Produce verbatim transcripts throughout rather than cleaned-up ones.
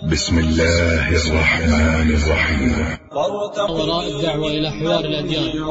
بسم الله الرحمن الرحيم. وراء الدعوة إلى حوار الأديان.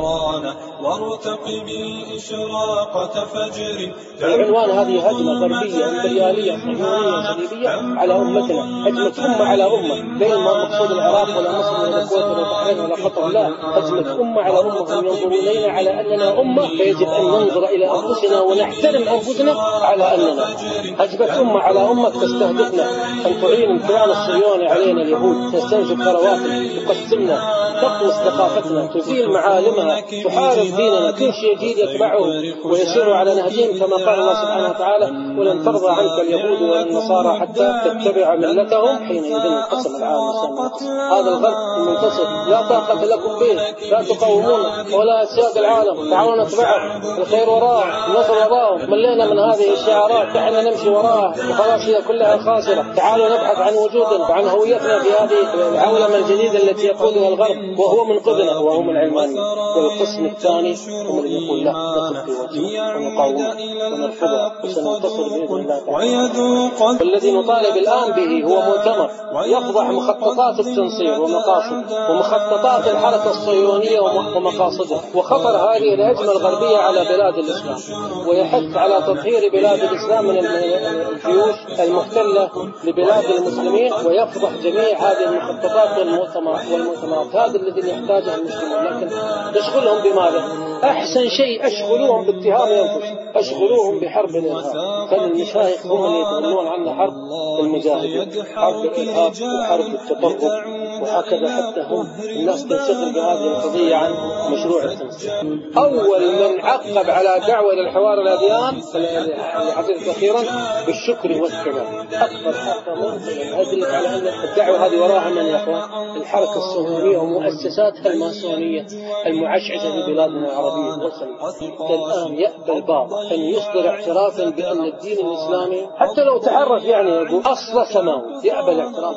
وارتقبي إشراقة فجر. العنوان هذه هجمة غربية إمبريالية صهيونية صليبية على أمتنا، هجمة أمة على أمة، بين ما مقصود العراق ولا مصر ولا الكويت ولا البحرين ولا قطر، لا، هجمة أمة على أمة. هم ينظرون إلينا على أننا أمة، فيجب أن ننظر إلى أنفسنا ونحترم أنفسنا على أننا هجمة أمة على أمة تستهدفنا أن تعين الكيان الصهيوني علينا اليهود، تستنزف ثرواتنا، تقسمنا، تطمس ثقافتنا، تزيل معالمها، تحارب ديننا. كل شيء جديد يتبعه ويسير على نهجهم، كما قال الله سبحانه وتعالى: ولن ترضى عنك اليهود ولا النصارى حتى تتبع ملتهم. حينئذ انقسم العالم والسماء. هذا الغرب المنتصر لا طاقة لكم به، لا تقاومون ولا أسياد العالم، تعالوا نتبعه، الخير وراءه، النصر وراءه. ملينا من هذه الشعارات، تعالوا نمشي وراءها وخلاص هي كلها خاسرة. تعالوا نبحث عن وجودنا وعن هويتنا في هذه العولمة الجديدة التي يقودها الغرب وهو منقذنا وهم العلمانيين. والقسم الثاني هم اللي يقول لا، نقف في وجهه ونقاومه ونرفضه وسننتصر بإذن الله تعالى. والذي نطالب الآن به هو مؤتمر يفضح مخططات التنصير ومقاصد ومخططات الحركة الصهيونية ومقاصدها وخطر هذه الهجمة الغربية على بلاد الإسلام، ويحث على تطهير بلاد الإسلام من الجيوش المحتلة لبلاد المسلمين، ويفضح جميع هذه المخططات والمؤتمرات. هذا الذي يحتاجه المسلمون، لكن تشغلهم بماذا؟ أحسن شيء أشغلوهم باتهام أنفسهم، أشغلوهم بحرب الإرهاب. فالمشايخ هم اللي يتولون عنا حرب المجاهدين، حرب الإرهاب وحرب التطرف، وهكذا حتى هم الناس تنشغل بهذه القضية عن مشروع التنصير. أول من عقب على دعوة للحوار الأديان اللي حدثت أخيرا بالشكر والثناء، أكبر حقا أدلك على أن الدعوة هذه وراها من يا أخوان؟ الحركة الصهيونية ومؤسساتها الماسونية المعشعشة في بلادنا العربية وصل. الآن يأبى البعض أن يصدر اعترافا بأن الدين الإسلامي حتى لو تعرف يعني يقول أصل سماوي، يأبى الاعتراف.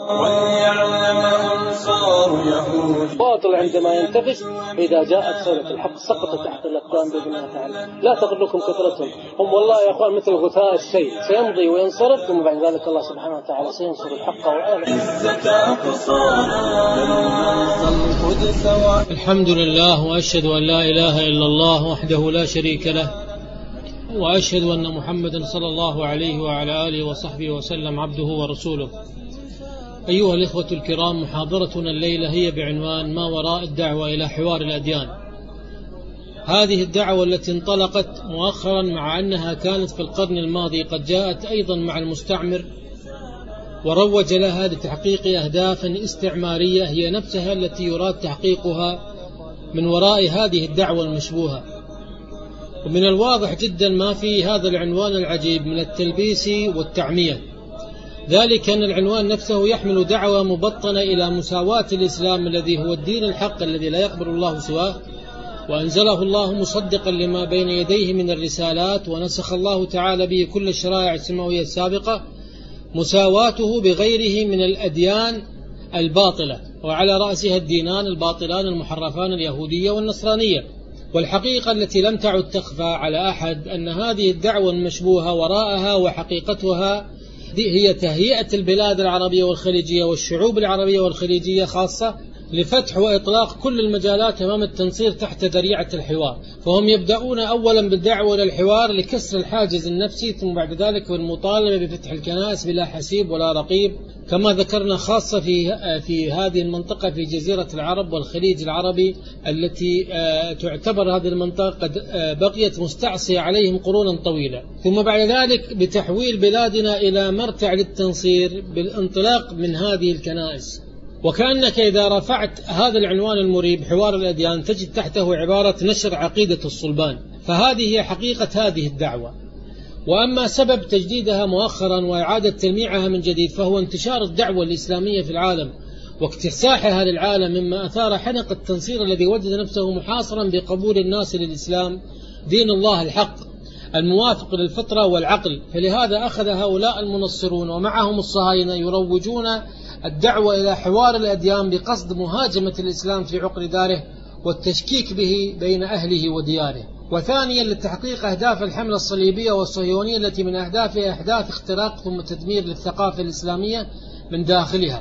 باطل عندما ينتفش، إذا جاءت صورة الحق سقط تحت الأقدام بإذن الله تعالى. لا تغركم كثرتهم، هم والله يا أخوان مثل غثاء السيل، سيمضي وينصرف، ثم بعد ذلك الله سبحانه وتعالى سينصر الحق وآله. الحمد لله، وأشهد أن لا إله إلا الله وحده لا شريك له، وأشهد أن محمدا صلى الله عليه وعلى آله وصحبه وسلم عبده ورسوله. أيها الإخوة الكرام، محاضرتنا الليلة هي بعنوان ما وراء الدعوة إلى حوار الأديان. هذه الدعوة التي انطلقت مؤخرا مع أنها كانت في القرن الماضي قد جاءت أيضا مع المستعمر وروج لها لتحقيق أهداف استعمارية هي نفسها التي يراد تحقيقها من وراء هذه الدعوة المشبوهة. ومن الواضح جدا ما في هذا العنوان العجيب من التلبيس والتعمية، ذلك أن العنوان نفسه يحمل دعوة مبطنة إلى مساواة الإسلام الذي هو الدين الحق الذي لا يقبل الله سواه، وأنزله الله مصدقا لما بين يديه من الرسالات، ونسخ الله تعالى به كل الشرائع السماوية السابقة، مساواته بغيره من الأديان الباطلة، وعلى رأسها الدينان الباطلان المحرفان اليهودية والنصرانية. والحقيقة التي لم تعد تخفى على أحد أن هذه الدعوة المشبوهة وراءها وحقيقتها هي تهيئة البلاد العربية والخليجية والشعوب العربية والخليجية خاصة لفتح وإطلاق كل المجالات أمام التنصير تحت ذريعة الحوار. فهم يبدأون أولا بالدعوة للحوار لكسر الحاجز النفسي، ثم بعد ذلك بالمطالبة بفتح الكنائس بلا حسيب ولا رقيب، كما ذكرنا خاصة في في هذه المنطقة في جزيرة العرب والخليج العربي التي تعتبر هذه المنطقة قد بقيت مستعصية عليهم قرونا طويلة. ثم بعد ذلك بتحويل بلادنا إلى مرتع للتنصير بالانطلاق من هذه الكنائس. وكأنك إذا رفعت هذا العنوان المريب حوار الأديان تجد تحته عبارة نشر عقيدة الصلبان، فهذه هي حقيقة هذه الدعوة. وأما سبب تجديدها مؤخرا وإعادة تلميعها من جديد فهو انتشار الدعوة الإسلامية في العالم واكتساحها للعالم، مما أثار حنق التنصير الذي وجد نفسه محاصرا بقبول الناس للإسلام دين الله الحق الموافق للفطرة والعقل. فلهذا أخذ هؤلاء المنصرون ومعهم الصهاينة يروجون الدعوة إلى حوار الأديان بقصد مهاجمة الإسلام في عقر داره والتشكيك به بين أهله ودياره. وثانيا لتحقيق أهداف الحملة الصليبية والصهيونية التي من أهدافها إحداث اختراق ثم تدمير للثقافة الإسلامية من داخلها،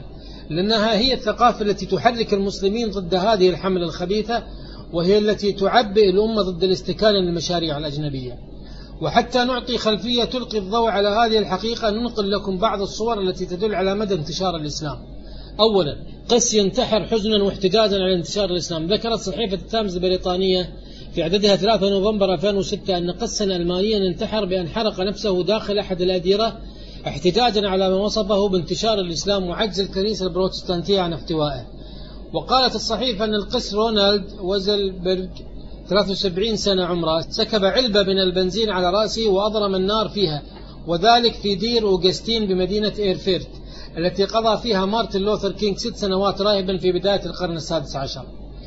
لأنها هي الثقافة التي تحرك المسلمين ضد هذه الحملة الخبيثة، وهي التي تعبئ الأمة ضد الاستكانة للمشاريع الأجنبية. وحتى نعطي خلفية تلقي الضوء على هذه الحقيقة ننقل لكم بعض الصور التي تدل على مدى انتشار الإسلام. أولا، قس ينتحر حزنا واحتجاجا على انتشار الإسلام. ذكرت صحيفة التايمز البريطانية في عددها ثلاثة نوفمبر ألفين وستة أن قسا ألمانيا انتحر بأن حرق نفسه داخل أحد الأديرة احتجاجا على ما وصفه بانتشار الإسلام وعجز الكنيسة البروتستانتية عن احتوائه. وقالت الصحيفة أن القس رونالد وزلبرغ ثلاث وسبعين سنة عمره سكب علبة من البنزين على رأسه وأضرم النار فيها، وذلك في دير أوغستين بمدينة إيرفيرت التي قضى فيها مارتن لوثر كينغ ست سنوات راهبا في بداية القرن السادس عشر.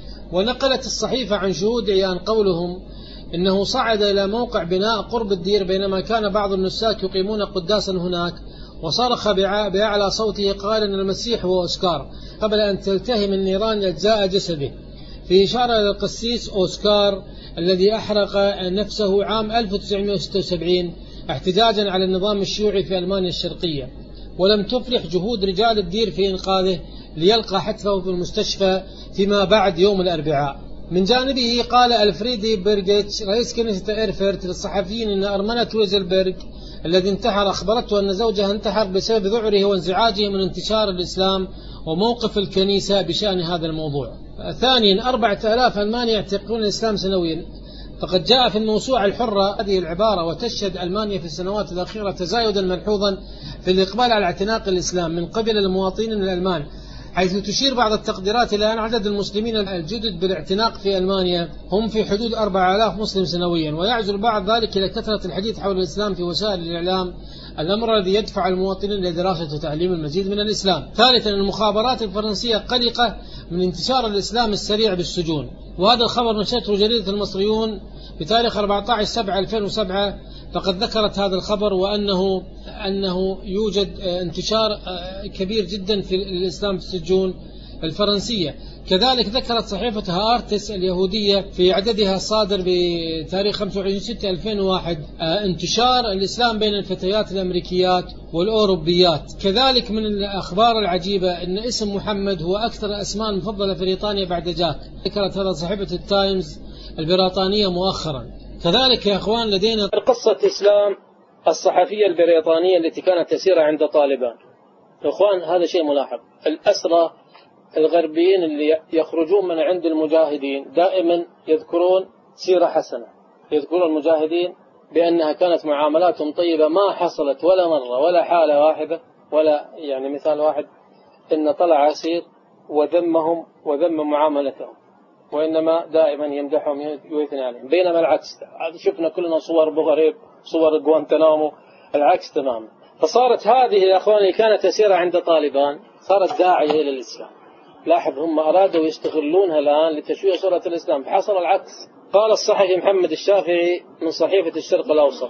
ونقلت الصحيفة عن شهود عيان قولهم إنه صعد إلى موقع بناء قرب الدير بينما كان بعض النساك يقيمون قداسا هناك، وصرخ بأعلى صوته قال إن المسيح هو أوسكار قبل أن تلتهم النيران أجزاء جسده، في إشارة إلى القسيس أوسكار الذي أحرق نفسه عام ألف وتسعمائة وستة وسبعين احتجاجا على النظام الشيوعي في ألمانيا الشرقية. ولم تفلح جهود رجال الدير في إنقاذه ليلقى حتفه في المستشفى فيما بعد يوم الأربعاء. من جانبه قال ألفريدي بيرغيتش رئيس كنيسة إيرفيرت للصحفيين إن أرملة ويزلبرغ الذي انتحر أخبرته أن زوجها انتحر بسبب ذعره وانزعاجه من انتشار الإسلام وموقف الكنيسة بشأن هذا الموضوع. ثانيا، أربعة آلاف ألماني يعتقدون الإسلام سنويا. فقد جاء في الموسوعة الحرة هذه العبارة: وتشهد ألمانيا في السنوات الأخيرة تزايدا ملحوظا في الإقبال على اعتناق الإسلام من قبل المواطنين الألمان، حيث تشير بعض التقديرات إلى أن عدد المسلمين الجدد بالاعتناق في ألمانيا هم في حدود أربعة آلاف مسلم سنويا. ويعزل بعض ذلك إلى كثرة الحديث حول الإسلام في وسائل الإعلام، الأمر الذي يدفع المواطنين لدراسة وتعليم المزيد من الإسلام. ثالثا، المخابرات الفرنسية قلقة من انتشار الإسلام السريع بالسجون، وهذا الخبر نشرته جريدة المصريون بتاريخ أربعة عشر سبعة ألفين وسبعة، فقد ذكرت هذا الخبر وأنه أنه يوجد انتشار كبير جدا في الإسلام في السجون الفرنسية. كذلك ذكرت صحيفة هارتس اليهودية في عددها الصادر بتاريخ خمسة وعشرين ستة ألفين وواحد انتشار الإسلام بين الفتيات الأمريكيات والأوروبيات. كذلك من الأخبار العجيبة أن اسم محمد هو أكثر الأسماء المفضلة في بريطانيا بعد جاك. ذكرت هذا صحيفة التايمز البريطانية مؤخرا. كذلك يا أخوان لدينا قصة إسلام الصحفية البريطانية التي كانت تسير عند طالبان. أخوان هذا شيء ملاحظ، الأسرى الغربيين اللي يخرجون من عند المجاهدين دائما يذكرون سيرة حسنة، يذكرون المجاهدين بأنها كانت معاملاتهم طيبة، ما حصلت ولا مرة ولا حالة واحدة ولا يعني مثال واحد إن طلع أسير وذمهم وذم معاملتهم، وإنما دائما يمدحهم ويثني عليهم. بينما العكس، شفنا كلنا صور بوغريب، صور غوانتنامو، العكس تماما. فصارت هذه يا أخواني اللي كانت تسير عند طالبان صارت داعية إلى الإسلام. لاحظ هم أرادوا يستغلونها الآن لتشويه صورة الإسلام، فحصل العكس. قال الصحفي محمد الشافعي من صحيفة الشرق الأوسط: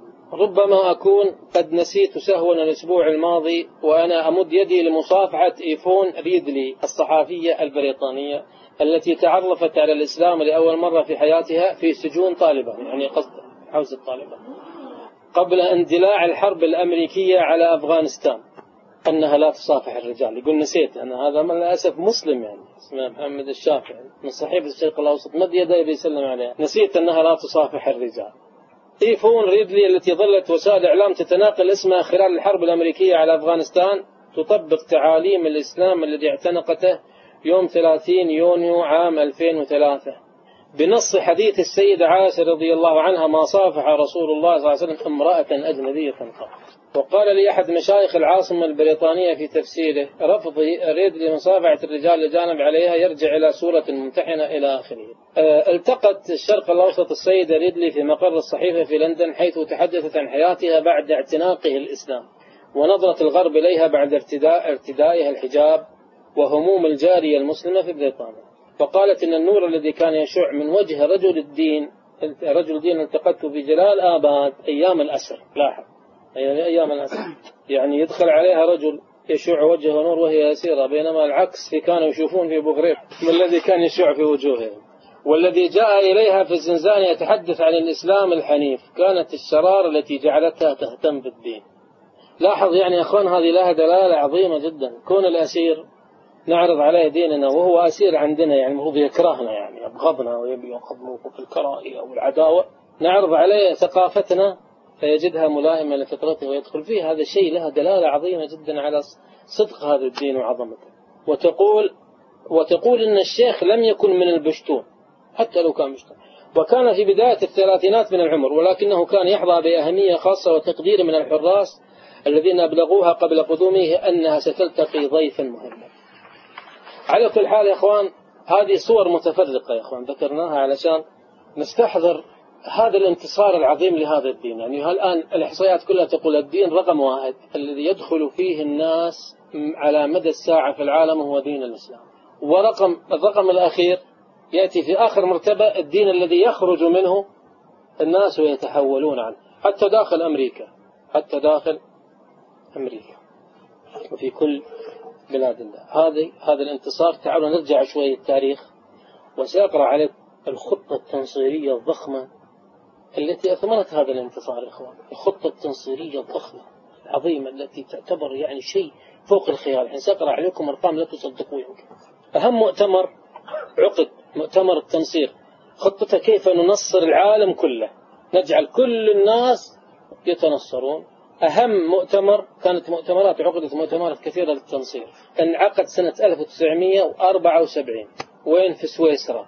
ربما أكون قد نسيت سهوا الأسبوع الماضي وأنا أمد يدي لمصافحة إيفون ريدلي الصحفية البريطانية التي تعرفت على الإسلام لأول مرة في حياتها في سجون طالبان، يعني قصد حوزة طالبان، قبل اندلاع الحرب الأمريكية على أفغانستان، أنها لا تصافح الرجال. يقول نسيت أنا، هذا من الأسف مسلم يعني اسمه محمد الشافعي من صحيفة الشرق الأوسط، مد يديه بيسلم عليها، نسيت أنها لا تصافح الرجال. إيفون ريدلي التي ظلت وسائل الإعلام تتناقل اسمها خلال الحرب الأمريكية على أفغانستان تطبق تعاليم الإسلام الذي اعتنقته يوم ثلاثين يونيو عام ألفين وثلاثة بنص حديث السيدة عائشة رضي الله عنها: ما صافح رسول الله صلى الله عليه وسلم امرأة أجنبية قط. وقال لي أحد مشايخ العاصمة البريطانية في تفسيره: رفض ريدلي مصافحة الرجال الجانب عليها يرجع إلى سورة ممتحنة إلى آخره. التقت الشرق الأوسط السيدة ريدلي في مقر الصحيفة في لندن، حيث تحدثت عن حياتها بعد اعتناقه الإسلام ونظرة الغرب إليها بعد ارتداء ارتدائها الحجاب وهموم الجارية المسلمة في بريطانيا. فقالت إن النور الذي كان يشع من وجه رجل الدين رجل الدين التقته في جلال آباد أيام الأسر. لاحظ يعني أيام الأسر، يعني يدخل عليها رجل يشع وجهه نور وهي أسيرة، بينما العكس في كانوا يشوفون في بغريب ما الذي كان يشع في وجوههم. والذي جاء إليها في الزنزانة يتحدث عن الإسلام الحنيف كانت الشرارة التي جعلتها تهتم بالدين. لاحظ يعني يا أخوان هذه لها دلالة عظيمة جدا. كون الأسير نعرض عليه ديننا وهو أسير عندنا، يعني المفروض يكرهنا، يعني يبغضنا ويبي يأخذ موقف الكراهية والعداوة، نعرض عليه ثقافتنا فيجدها ملائمة لفطرته ويدخل فيه. هذا الشيء له دلالة عظيمة جدا على صدق هذا الدين وعظمته. وتقول وتقول إن الشيخ لم يكن من البشتون حتى لو كان بشتون، وكان في بداية الثلاثينات من العمر، ولكنه كان يحظى بأهمية خاصة وتقدير من الحراس الذين أبلغوها قبل قدومه أنها ستلتقي ضيفا مهما. على كل حال يا إخوان، هذه صور متفرقة يا إخوان ذكرناها علشان نستحضر هذا الانتصار العظيم لهذا الدين. يعني الآن الإحصائيات كلها تقول الدين رقم واحد الذي يدخل فيه الناس على مدى الساعة في العالم هو دين الإسلام، ورقم الرقم الأخير يأتي في آخر مرتبة الدين الذي يخرج منه الناس ويتحولون عنه، حتى داخل أمريكا حتى داخل أمريكا وفي كل بلاد الله. هذه هذا الانتصار. تعالوا نرجع شوي التاريخ وسأقرأ عليك الخطة التنصيرية الضخمة التي أثمرت هذا الانتصار يا إخوان. الخطة التنصيرية الضخمة العظيمة التي تعتبر يعني شيء فوق الخيال. الحين سأقرأ عليكم أرقام لا تصدقوا يمكن. أهم مؤتمر عقد مؤتمر التنصير، خطته كيف ننصر العالم كله، نجعل كل الناس يتنصرون. أهم مؤتمر، كانت مؤتمرات عقدت مؤتمرات كثيرة للتنصير، انعقد سنة ألف وتسعمئة وأربعة وسبعين وين في سويسرا،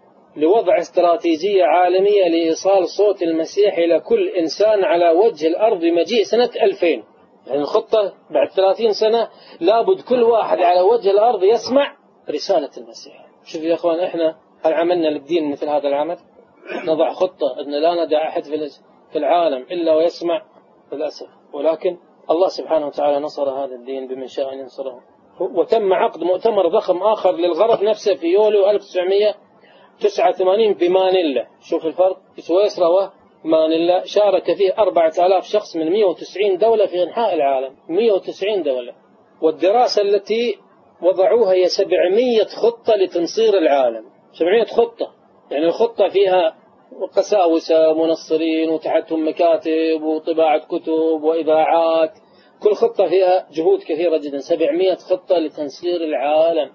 لوضع استراتيجية عالمية لإيصال صوت المسيح إلى كل إنسان على وجه الأرض بمجيء سنة ألفين. يعني الخطة بعد ثلاثين سنة لابد كل واحد على وجه الأرض يسمع رسالة المسيح. شوف يا أخوان، إحنا هل عملنا للدين مثل هذا العمل؟ نضع خطة أن لا ندع أحد في العالم إلا ويسمع، للأسف. ولكن الله سبحانه وتعالى نصر هذا الدين بمن شاء أن ينصره. وتم عقد مؤتمر ضخم آخر للغرب نفسه في يوليو ألف وتسعمئة وتسعة وثمانين بمانيلا. شوف الفرق، في سويسرا ومانيلا شارك فيه أربعة آلاف شخص من مئة وتسعين دولة في أنحاء العالم، مئة وتسعين دولة. والدراسة التي وضعوها هي سبعمئة خطة لتنصير العالم. سبعمئة خطة، يعني الخطة فيها قساوسة منصرين وتحتهم مكاتب وطباعة كتب وإذاعات، كل خطة فيها جهود كثيرة جدا. سبعمئة خطة لتنصير العالم.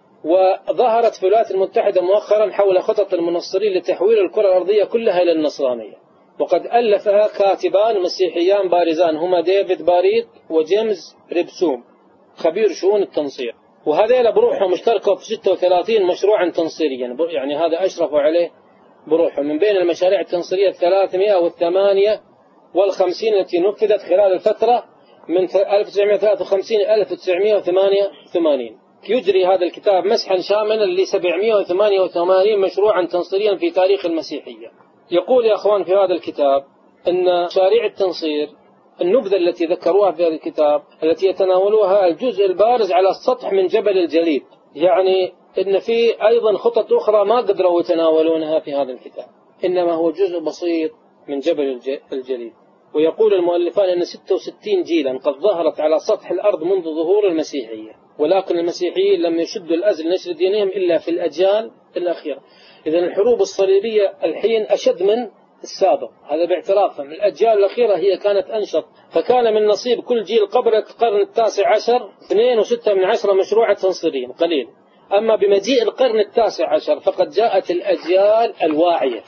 وظهرت في الولايات المتحدة مؤخرا حول خطط المنصرين لتحويل الكرة الأرضية كلها إلى النصرانية، وقد ألفها كاتبان مسيحيان بارزان هما ديفيد باريت وجيمس ريبسوم، خبير شؤون التنصير. وهذيلا بروحهم اشتركوا في ستة وثلاثين مشروعا تنصيريا، يعني هذا أشرفوا عليه بروحهم. من بين المشاريع التنصيرية ثلاثمئة وثمانية وخمسين التي نفذت خلال الفترة من ألف وتسعمئة وثلاثة وخمسين إلى ألف وتسعمئة وثمانية وثمانين. يجري هذا الكتاب مسحا شاملا ل سبعمئة وثمانية وثمانين مشروعا تنصيريا في تاريخ المسيحية. يقول يا أخوان في هذا الكتاب أن مشاريع التنصير النبذة التي ذكروها في هذا الكتاب التي يتناولوها الجزء البارز على السطح من جبل الجليد، يعني إن في أيضا خطط أخرى ما قدروا يتناولونها في هذا الكتاب، إنما هو جزء بسيط من جبل الجليد. ويقول المؤلفان أن ستة وستين جيلا قد ظهرت على سطح الأرض منذ ظهور المسيحية، ولكن المسيحيين لم يشدوا الأزل نشر دينهم إلا في الأجيال الأخيرة. إذن الحروب الصليبية الحين أشد من السابق، هذا باعترافهم. الأجيال الأخيرة هي كانت أنشط، فكان من نصيب كل جيل قبل القرن التاسع عشر اثنين وستة من عشرة مشروعا تنصيريا قليل. أما بمجيء القرن التاسع عشر فقد جاءت الأجيال الواعية.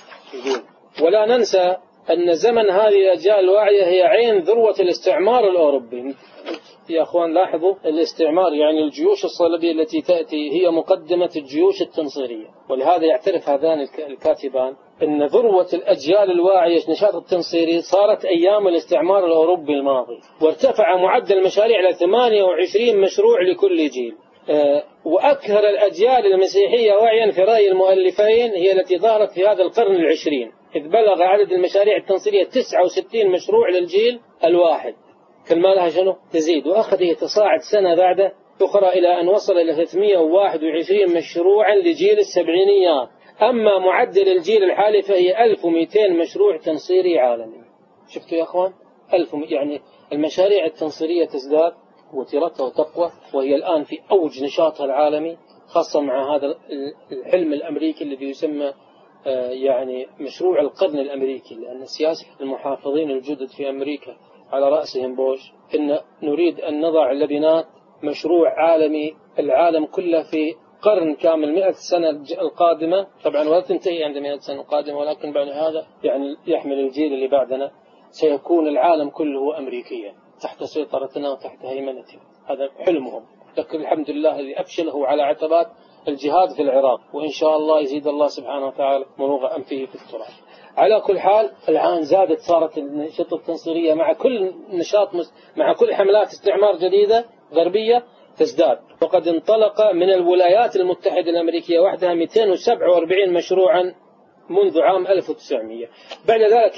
ولا ننسى أن زمن هذه الأجيال الواعية هي عين ذروة الاستعمار الأوروبي. يا أخوان لاحظوا الاستعمار، يعني الجيوش الصليبية التي تأتي هي مقدمة الجيوش التنصيرية. ولهذا يعترف هذان الكاتبان أن ذروة الأجيال الواعية نشاط التنصيري صارت أيام الاستعمار الأوروبي الماضي، وارتفع معدل المشاريع إلى ثمانية وعشرين مشروع لكل جيل. أه وأكثر الأجيال المسيحية وعيا في رأي المؤلفين هي التي ظهرت في هذا القرن العشرين، إذ بلغ عدد المشاريع التنصيرية تسعة وستين مشروع للجيل الواحد. كل ما لها شنو تزيد، وأخذ يتصاعد سنة بعد أخرى إلى أن وصل إلى ثلاثمئة وواحد وعشرين مشروعا لجيل السبعينيات. أما معدل الجيل الحالي فهي ألف ومئتين مشروع تنصيري عالمي. شفتوا يا أخوان، ألف يعني المشاريع التنصيرية تزداد وتيرتها وتقوى، وهي الآن في أوج نشاطها العالمي، خاصة مع هذا الحلم الأمريكي الذي يسمى يعني مشروع القرن الأمريكي، لأن السياسة المحافظين الجدد في أمريكا على رأسهم بوش إن نريد أن نضع لبنات مشروع عالمي العالم كله في قرن كامل مئة سنة القادمة، طبعا ولا تنتهي عند مئة سنة القادمة، ولكن بعد هذا يعني يحمل الجيل اللي بعدنا سيكون العالم كله أمريكيا تحت سيطرتنا وتحت هيمنتنا. هذا حلمهم، لكن الحمد لله اللي أفشله على عتبات الجهاد في العراق، وإن شاء الله يزيد الله سبحانه وتعالى مروغ أنفه في التراب. على كل حال الآن زادت، صارت النشاط التنصيرية مع كل نشاط مع كل حملات استعمار جديدة غربية تزداد، وقد انطلق من الولايات المتحدة الأمريكية وحدها مئتين وسبعة وأربعين مشروعا منذ عام ألف وتسعمئة. بعد ذلك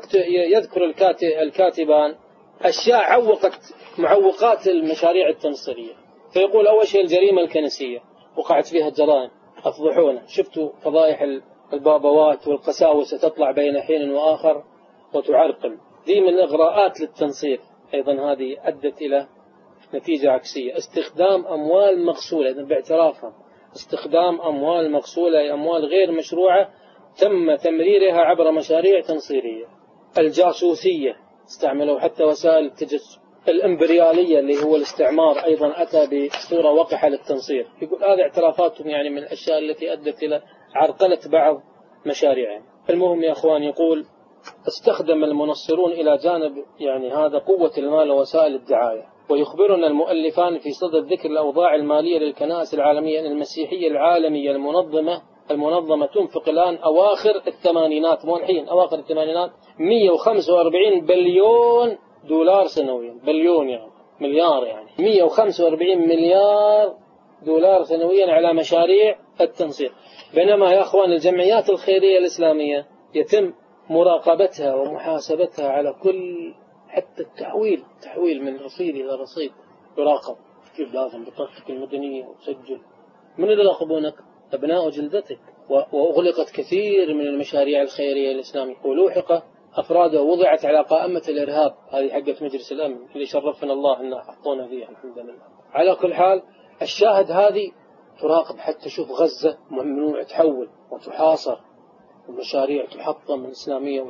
يذكر الكاتبان أشياء عوقت معوقات المشاريع التنصيرية، فيقول أول شيء الجريمة الكنسية، وقعت فيها الجرائم أفضحونا، شفتوا فضائح البابوات والقساوسة تطلع بين حين وآخر وتعرقل، دي من إغراءات للتنصير. أيضا هذه أدت إلى نتيجة عكسية، استخدام أموال مغسولة باعترافهم، استخدام أموال مغسولة، أموال غير مشروعة تم تمريرها عبر مشاريع تنصيرية. الجاسوسية، استعملوا حتى وسائل التجسس. الإمبريالية اللي هو الاستعمار أيضا أتى بصورة وقحة للتنصير. يقول هذه اعترافاتهم يعني من الأشياء التي أدت إلى عرقلة بعض مشاريعهم. المهم يا أخوان، يقول استخدم المنصرون إلى جانب يعني هذا قوة المال ووسائل الدعاية. ويخبرنا المؤلفان في صدد ذكر الأوضاع المالية للكنائس العالمية أن المسيحية العالمية المنظمة المنظمة تنفق الآن أواخر الثمانينات، مو الحين، أواخر الثمانينات مئة وخمسة وأربعين بليون دولار سنويا. بليون يعني مليار، يعني مئة وخمسة وأربعين مليار دولار سنويا على مشاريع التنصير. بينما يا أخوان الجمعيات الخيرية الإسلامية يتم مراقبتها ومحاسبتها على كل، حتى التحويل تحويل من رصيد إلى رصيد يراقب، كيف لازم بطاقتك المدنية وتسجل. من اللي يراقبونك؟ أبناء جلدتك. وأغلقت كثير من المشاريع الخيرية الإسلامية، ولوحق أفراد وضعت على قائمة الإرهاب، هذه حقت مجلس الأمن اللي شرفنا الله أن حطونا فيها الحمد لله. على كل حال الشاهد هذه تراقب، حتى شوف غزة ممنوع تحول وتحاصر، المشاريع تحطم الإسلامية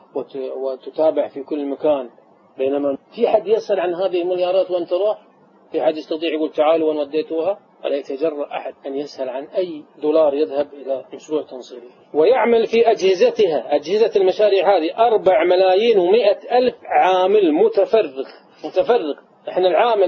وتتابع في كل مكان. بينما في حد يسأل عن هذه المليارات وأن تروح؟ في حد يستطيع يقول تعالوا وين وديتوها؟ ولا يتجرأ أحد أن يسأل عن أي دولار يذهب إلى مشروع تنصيري. ويعمل في أجهزتها، أجهزة المشاريع هذه، أربع ملايين ومئة ألف عامل متفرغ. متفرغ إحنا العامل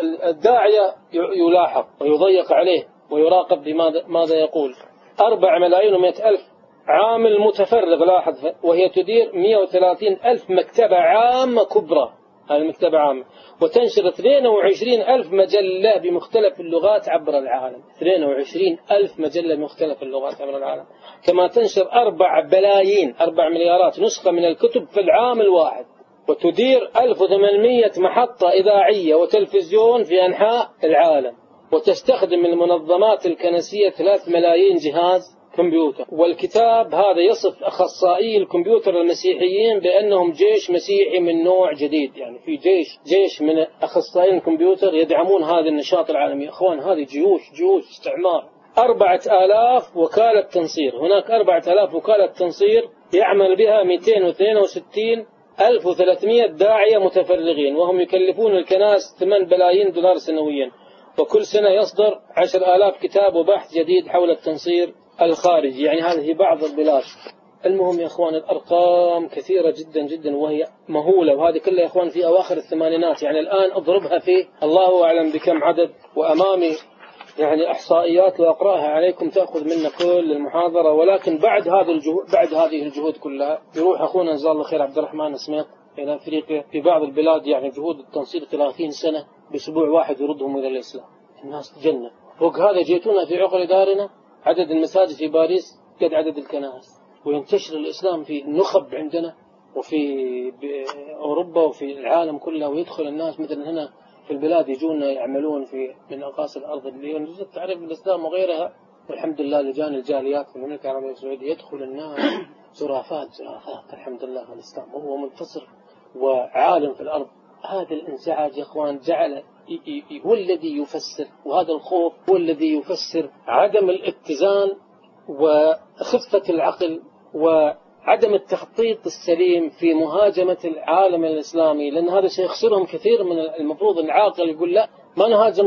الداعية يلاحظ ويضيق عليه ويراقب بماذا ماذا يقول. أربع ملايين ومئة ألف عامل متفرغ، لاحظ، وهي تدير مئة وثلاثين ألف مكتبة عامة كبرى، هذه المكتبة عامة، وتنشر اثنين وعشرين ألف مجلة بمختلف اللغات عبر العالم. اثنين وعشرين ألف مجلة بمختلف اللغات عبر العالم. كما تنشر أربع بلايين أربع مليارات نسخة من الكتب في العام الواحد، وتدير ألف وثمانمئة محطة إذاعية وتلفزيون في أنحاء العالم. وتستخدم المنظمات الكنسية ثلاث ملايين جهاز كمبيوتر. والكتاب هذا يصف أخصائي الكمبيوتر المسيحيين بأنهم جيش مسيحي من نوع جديد، يعني في جيش جيش من أخصائي الكمبيوتر يدعمون هذا النشاط العالمي. أخوان هذه جيوش جيوش استعمار. أربعة آلاف وكالة تنصير، هناك أربعة آلاف وكالة تنصير يعمل بها مئتين واثنين وستين ألف وثلاثمئة داعية متفرغين، وهم يكلفون الكنائس ثمان بلايين دولار سنويا. وكل سنة يصدر عشر آلاف كتاب وبحث جديد حول التنصير الخارجي، يعني هذه بعض البلاد. المهم يا أخوان الأرقام كثيرة جدا جدا وهي مهولة، وهذه كلها يا أخوان في أواخر الثمانينات. يعني الآن أضربها في الله أعلم بكم عدد، وأمامي يعني إحصائيات لا أقرأها عليكم تأخذ منا كل المحاضرة. ولكن بعد هذا الجهود، بعد هذه الجهود كلها، يروح أخونا جزاه الله خير عبد الرحمن سميط إلى أفريقيا في بعض البلاد، يعني جهود التنصير ثلاثين سنة، بأسبوع واحد يردهم إلى الإسلام. الناس تجنن. فوق هذا جيتونا في عقر دارنا عدد المساجد في باريس قد عدد الكنائس، وينتشر الإسلام في النخب عندنا وفي أوروبا وفي العالم كله، ويدخل الناس مثل هنا في البلاد يجون يعملون في من أقاصي الأرض اللي تعرف الإسلام وغيرها. والحمد لله لجان الجاليات في المملكة العربية السعودية يدخل الناس زرافات زرافات. الحمد لله الإسلام هو منتصر وعالم في الأرض. هذا الانزعاج يا أخوان جعل هو الذي يفسر، وهذا الخوف هو الذي يفسر عدم الاتزان وخفة العقل وعدم التخطيط السليم في مهاجمة العالم الإسلامي، لأن هذا سيخسرهم كثير من المفروض العاقل يقول لا ما نهاجمهم،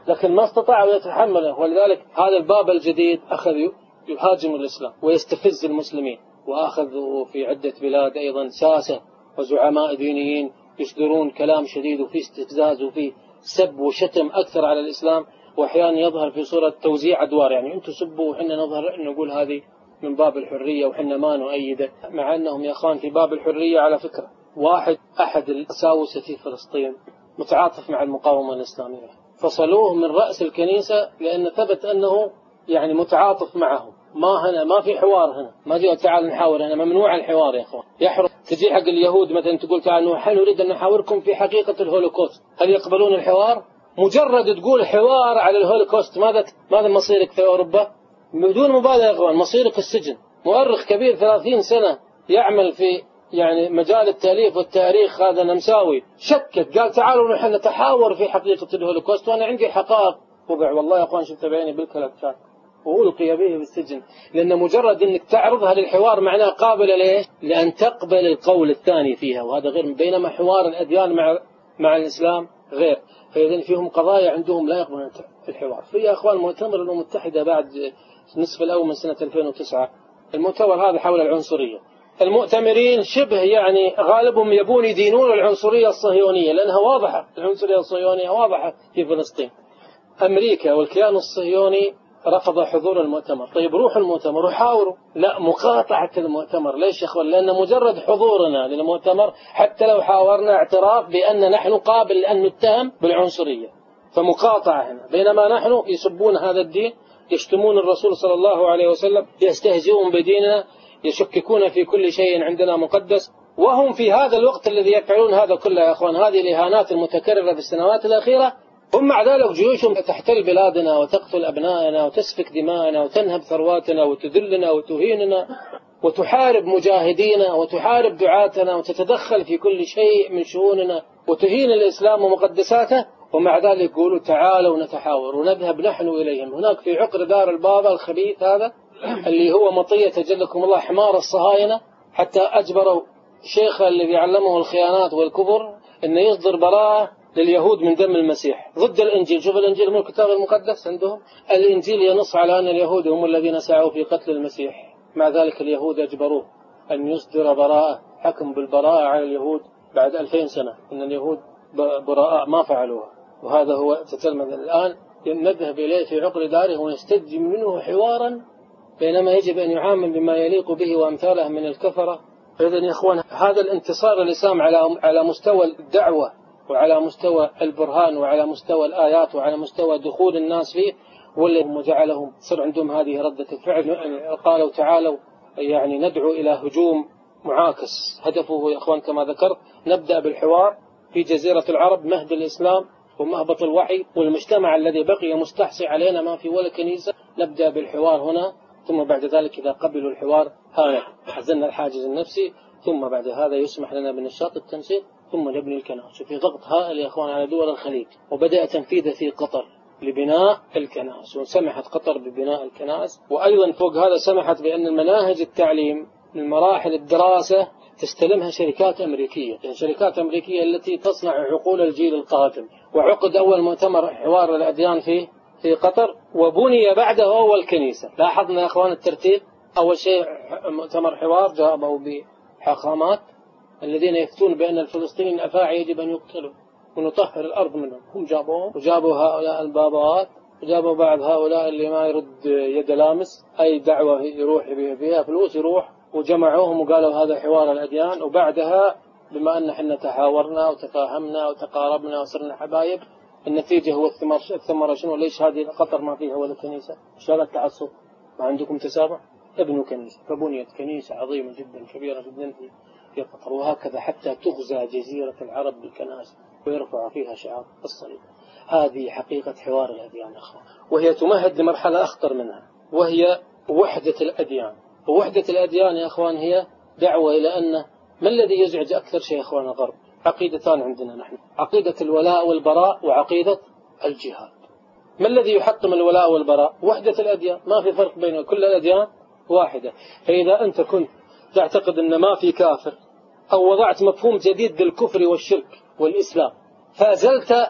لكن ما استطاعوا يتحمله. ولذلك هذا الباب الجديد أخذ يهاجم الإسلام ويستفز المسلمين، وأخذوا في عدة بلاد أيضا ساسة وزعماء دينيين يصدرون كلام شديد وفي استفزاز وفي سب وشتم أكثر على الإسلام، وأحيانا يظهر في صورة توزيع أدوار، يعني أنتم سبوا وحنا نظهر نقول هذه من باب الحرية وحنا ما نؤيده، مع أنهم يا أخوان في باب الحرية على فكرة. واحد أحد القساوسة في فلسطين متعاطف مع المقاومة الإسلامية، فصلوه من رأس الكنيسة لأن ثبت أنه يعني متعاطف معهم. ما هنا ما في حوار، هنا ما جاء تعال نحاور، هنا ممنوع الحوار يا أخوان. يحرم تجي حق اليهود مثلا تقول تعال نحن نريد أن نحاوركم في حقيقة الهولوكوست، هل يقبلون الحوار؟ مجرد تقول حوار على الهولوكوست ماذا ماذا مصيرك في أوروبا؟ بدون مبالغة يا أخوان مصيرك السجن. مؤرخ كبير ثلاثين سنة يعمل في يعني مجال التأليف والتاريخ هذا نمساوي شكك، قال تعالوا نحن نتحاور في حقيقة الهولوكوست وأنا عندي حقائق. وضع والله يا أخوان شفت بعيني بالكلام وألقي به بالسجن، لأن مجرد أنك تعرضها للحوار معناه قابلة ليه؟ لأن تقبل القول الثاني فيها، وهذا غير. بينما حوار الأديان مع مع الإسلام غير، فإذن فيهم قضايا عندهم لا يقبلون الحوار. في يا أخوان مؤتمر الأمم المتحدة بعد نصف الأول من سنة ألفين وتسعة، المؤتمر هذا حول العنصرية. المؤتمرين شبه يعني غالبهم يبون يدينون العنصرية الصهيونية لأنها واضحة، العنصرية الصهيونية واضحة في فلسطين. أمريكا والكيان الصهيوني رفض حضور المؤتمر. طيب روحوا المؤتمر وحاوروا، لا مقاطعة المؤتمر. ليش يا أخوان؟ لأن مجرد حضورنا للمؤتمر حتى لو حاورنا اعتراف بأن نحن قابل أن نتهم بالعنصرية، فمقاطعة هنا. بينما نحن يسبون هذا الدين، يشتمون الرسول صلى الله عليه وسلم، يستهزئون بديننا، يشككون في كل شيء عندنا مقدس، وهم في هذا الوقت الذي يفعلون هذا كله يا أخوان، هذه الإهانات المتكررة في السنوات الأخيرة، هم مع ذلك جيوشهم تحتل بلادنا وتقتل أبنائنا وتسفك دماءنا وتنهب ثرواتنا وتذلنا وتهيننا وتحارب مجاهدينا وتحارب دعاتنا وتتدخل في كل شيء من شؤوننا وتهين الإسلام ومقدساته. ومع ذلك يقولوا تعالوا نتحاور ونذهب نحن إليهم. هناك في عقر دار البابا الخبيث هذا اللي هو مطية جلكم الله حمار الصهاينة، حتى أجبروا شيخ الذي علمه الخيانات والكفر أن يصدر براءة لليهود من دم المسيح ضد الإنجيل. شوف الإنجيل من الكتاب المقدس عندهم، الإنجيل ينص على أن اليهود هم الذين سعوا في قتل المسيح، مع ذلك اليهود أجبروه أن يصدر براءة، حكم بالبراءة على اليهود بعد ألفين سنة، إن اليهود براء ما فعلوها. وهذا هو تتلمذ الآن نذهب إليه في عقر داره ونستجي منه حوارا، بينما يجب أن يعامل بما يليق به وأمثاله من الكفرة. فإذن يا إخوان هذا الانتصار الإسلام على على مستوى الدعوة وعلى مستوى البرهان وعلى مستوى الآيات وعلى مستوى دخول الناس فيه، والذي جعلهم صار عندهم هذه ردة الفعل. قالوا تعالوا يعني ندعو إلى هجوم معاكس، هدفه يا إخوان كما ذكرت نبدأ بالحوار في جزيرة العرب، مهد الإسلام ومهبط الوحي والمجتمع الذي بقي مستحصي علينا ما في ولا كنيسة، نبدأ بالحوار هنا، ثم بعد ذلك إذا قبلوا الحوار هذا حزنا الحاجز النفسي، ثم بعد هذا يسمح لنا بنشاط التنسيق، ثم نبني الكنائس. وفي ضغط هائل يا أخوان على دول الخليج، وبدأ تنفيذه في قطر لبناء الكنائس، وسمحت قطر ببناء الكنائس. وأيضا فوق هذا سمحت بأن المناهج التعليم من مراحل الدراسة تستلمها شركات أمريكية، يعني شركات أمريكية التي تصنع عقول الجيل القادم. وعقد أول مؤتمر حوار الأديان في في قطر، وبني بعده أول كنيسة. لاحظنا يا أخوان الترتيب، أول شيء مؤتمر حوار جابوا بحاخامات الذين يفتون بأن الفلسطينيين الأفاعي يجب أن يقتلوا ونطهر الأرض منهم، هم جابوهم، وجابوا هؤلاء البابوات، وجابوا بعض هؤلاء اللي ما يرد يد لامس أي دعوة يروح فيها فلوس يروح، وجمعوهم وقالوا هذا حوار الأديان. وبعدها بما أن احنا تحاورنا وتفاهمنا وتقاربنا وصرنا حبايب، النتيجة هو الثمر. الثمرة شنو؟ ليش هذه قطر ما فيها ولا كنيسة؟ شغل التعصب، ما عندكم تسامح؟ ابنوا كنيسة. فبنيت كنيسة عظيمة جدا كبيرة جدا في في قطر، وهكذا حتى تغزى جزيرة العرب بالكنائس ويرفع فيها شعار الصليب. هذه حقيقة حوار الأديان أخوان، وهي تمهد لمرحلة أخطر منها، وهي وحدة الأديان. ووحدة الأديان يا أخوان هي دعوة إلى أن ما الذي يزعج أكثر شيء يا أخوان الغرب؟ عقيدتان عندنا نحن، عقيدة الولاء والبراء وعقيدة الجهاد. ما الذي يحطم الولاء والبراء؟ وحدة الأديان، ما في فرق بين كل الأديان واحدة. فإذا أنت كنت تعتقد أن ما في كافر أو وضعت مفهوم جديد للكفر والشرك والإسلام، فأزلت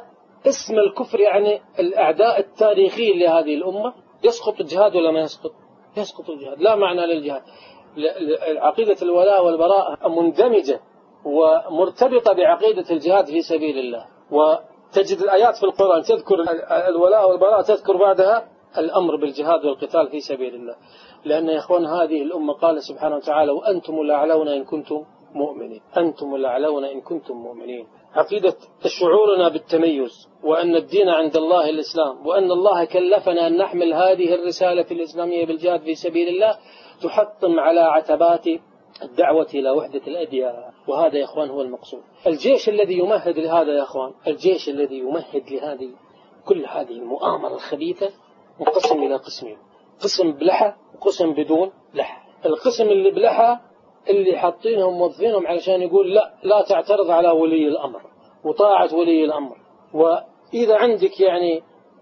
اسم الكفر يعني الأعداء التاريخيين لهذه الأمة. يسقط الجهاد ولا ما يسقط؟ يسقط الجهاد، لا معنى للجهاد. عقيدة الولاء والبراء مندمجة ومرتبطة بعقيدة الجهاد في سبيل الله، وتجد الآيات في القرآن تذكر الولاء والبراء، تذكر بعدها الأمر بالجهاد والقتال في سبيل الله. لأن يا إخوان هذه الأمة قال سبحانه وتعالى: وأنتم الأعلون إن كنتم مؤمنين. أنتم الأعلون إن كنتم مؤمنين. عقيدة شعورنا بالتميز، وأن الدين عند الله الإسلام، وأن الله كلفنا أن نحمل هذه الرسالة الإسلامية بالجهاد في سبيل الله، تحطم على عتبات الدعوة إلى وحدة الأديان. وهذا يا إخوان هو المقصود. الجيش الذي يمهد لهذا يا إخوان، الجيش الذي يمهد لهذه كل هذه المؤامرة الخبيثة منقسم إلى قسمين: قسم بلحى وقسم بدون لحى. القسم اللي بلحى اللي حاطينهم موظفينهم علشان يقول لا لا تعترض على ولي الأمر وطاعة ولي الأمر، وإذا عندك يعني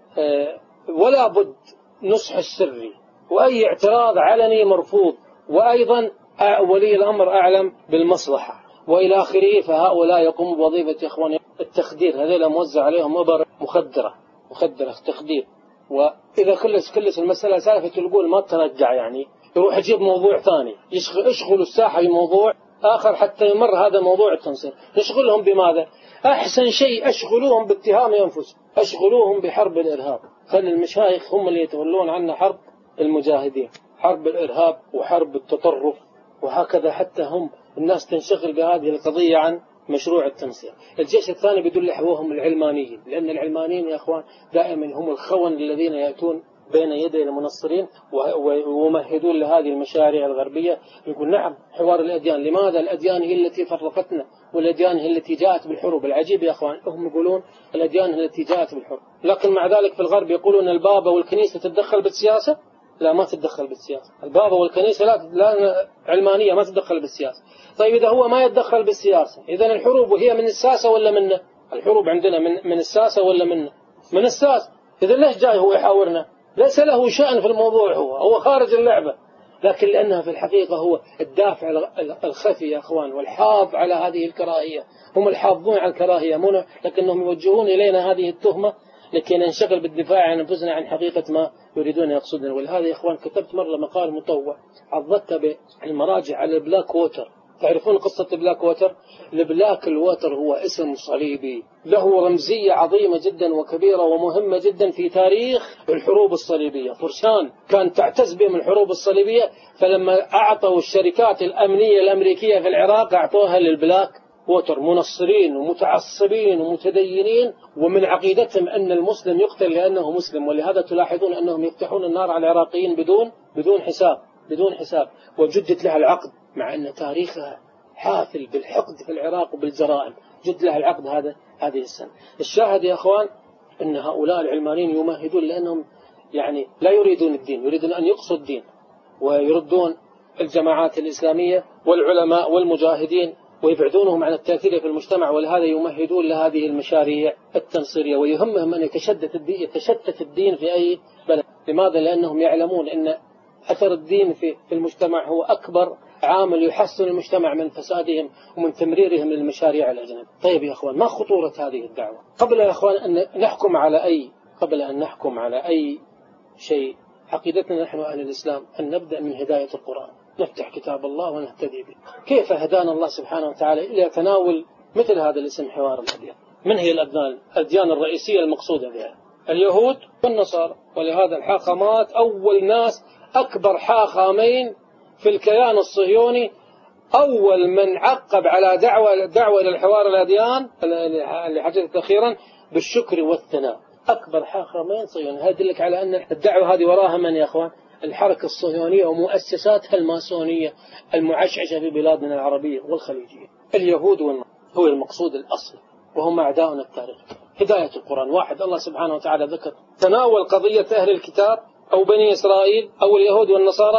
ولا بد نصح السري، وأي اعتراض علني مرفوض، وأيضا ولي الأمر أعلم بالمصلحة وإلى آخره. فهؤلاء يقوموا بوظيفة إخواني التخدير. هذول موزع عليهم إبر مخدرة مخدرة تخدير. وإذا كلس كلس المسألة سالفة تقول ما ترجع، يعني يروح يجيب موضوع ثاني، يشغل الساحة بموضوع آخر حتى يمر هذا موضوع التنصير. نشغلهم بماذا؟ أحسن شيء أشغلوهم باتهام أنفسهم، أشغلوهم بحرب الإرهاب. خلي المشايخ هم اللي يتولون عنا حرب المجاهدين، حرب الإرهاب وحرب التطرف، وهكذا حتى هم الناس تنشغل بهذه القضية عن مشروع التنصير. الجيش الثاني بدل لحوهم العلمانيين، لأن العلمانيين يا أخوان دائما هم الخون الذين يأتون بين يدي المنصرين ويمهدون لهذه المشاريع الغربية. يقول نعم حوار الأديان، لماذا؟ الأديان هي التي فرقتنا، والأديان هي التي جاءت بالحروب. العجيب يا أخوان هم يقولون الأديان هي التي جاءت بالحروب، لكن مع ذلك في الغرب يقولون البابا والكنيسة تتدخل بالسياسة. لا، ما تتدخل بالسياسة. البابا والكنيسة لا, لا علمانية ما تتدخل بالسياسة. طيب إذا هو ما يتدخل بالسياسة، إذن الحروب هي من الساسة ولا منا؟ الحروب عندنا من, من الساسة ولا منا؟ من الساسة. إذن ليش جاي هو يحاورنا؟ ليس له شأن في الموضوع، هو هو خارج اللعبة. لكن لأنها في الحقيقة هو الدافع الخفي يا أخوان، والحافظ على هذه الكراهية. هم الحافظون على الكراهية منه، لكنهم يوجهون إلينا هذه التهمة لكي ننشغل بالدفاع عن أنفسنا عن حقيقة ما يريدون يقصدون. ولهذا يا إخوان كتبت مرة مقال مطوع عضدت بالمراجع على البلاك ووتر. تعرفون قصة البلاك ووتر؟ البلاك الووتر هو اسم صليبي له رمزية عظيمة جدا وكبيرة ومهمة جدا في تاريخ الحروب الصليبية. فرسان كان تعتز بهم الحروب الصليبية، فلما أعطوا الشركات الأمنية الأمريكية في العراق أعطوها للبلاك ووتر. منصرين ومتعصبين ومتدينين، ومن عقيدتهم أن المسلم يقتل لأنه مسلم. ولهذا تلاحظون أنهم يفتحون النار على العراقيين بدون بدون حساب بدون حساب وجدت لها العقد، مع أن تاريخها حافل بالحقد في العراق وبالجرائم. جد لها العقد هذا هذه السنة. الشاهد يا أخوان أن هؤلاء العلمانيين يمهدون لأنهم يعني لا يريدون الدين، يريدون أن يقصوا الدين ويردون الجماعات الإسلامية والعلماء والمجاهدين ويبعدونهم عن التأثير في المجتمع. ولهذا يمهدون لهذه المشاريع التنصيرية، ويهمهم أن يتشتت الدين, يتشتت الدين في أي بلد. لماذا؟ لأنهم يعلمون أن أثر الدين في المجتمع هو أكبر عامل يحسن المجتمع من فسادهم ومن تمريرهم للمشاريع الأجنبية. طيب يا أخوان، ما خطورة هذه الدعوة؟ قبل يا أخوان أن نحكم على أي قبل أن نحكم على أي شيء، عقيدتنا نحن أهل الإسلام أن نبدأ من هداية القرآن، نفتح كتاب الله ونهتدي به. كيف هدانا الله سبحانه وتعالى إلى تناول مثل هذا الاسم حوار الأديان؟ من هي الأديان؟ الأديان الرئيسية المقصودة بها اليهود والنصارى. ولهذا الحاخامات أول ناس، أكبر حاخامين في الكيان الصهيوني، أول من عقب على دعوة دعوة إلى الحوار الأديان اللي حدثت أخيرا بالشكر والثناء. أكبر حاخامين صهيوني. هذا يدلك على أن الدعوة هذه وراها من يا أخوان؟ الحركة الصهيونية ومؤسساتها الماسونية المعشعشة في بلادنا العربية والخليجية. اليهود هو المقصود الأصلي، وهم أعداؤنا التاريخ. هداية القرآن واحد. الله سبحانه وتعالى ذكر تناول قضية أهل الكتاب أو بني إسرائيل أو اليهود والنصارى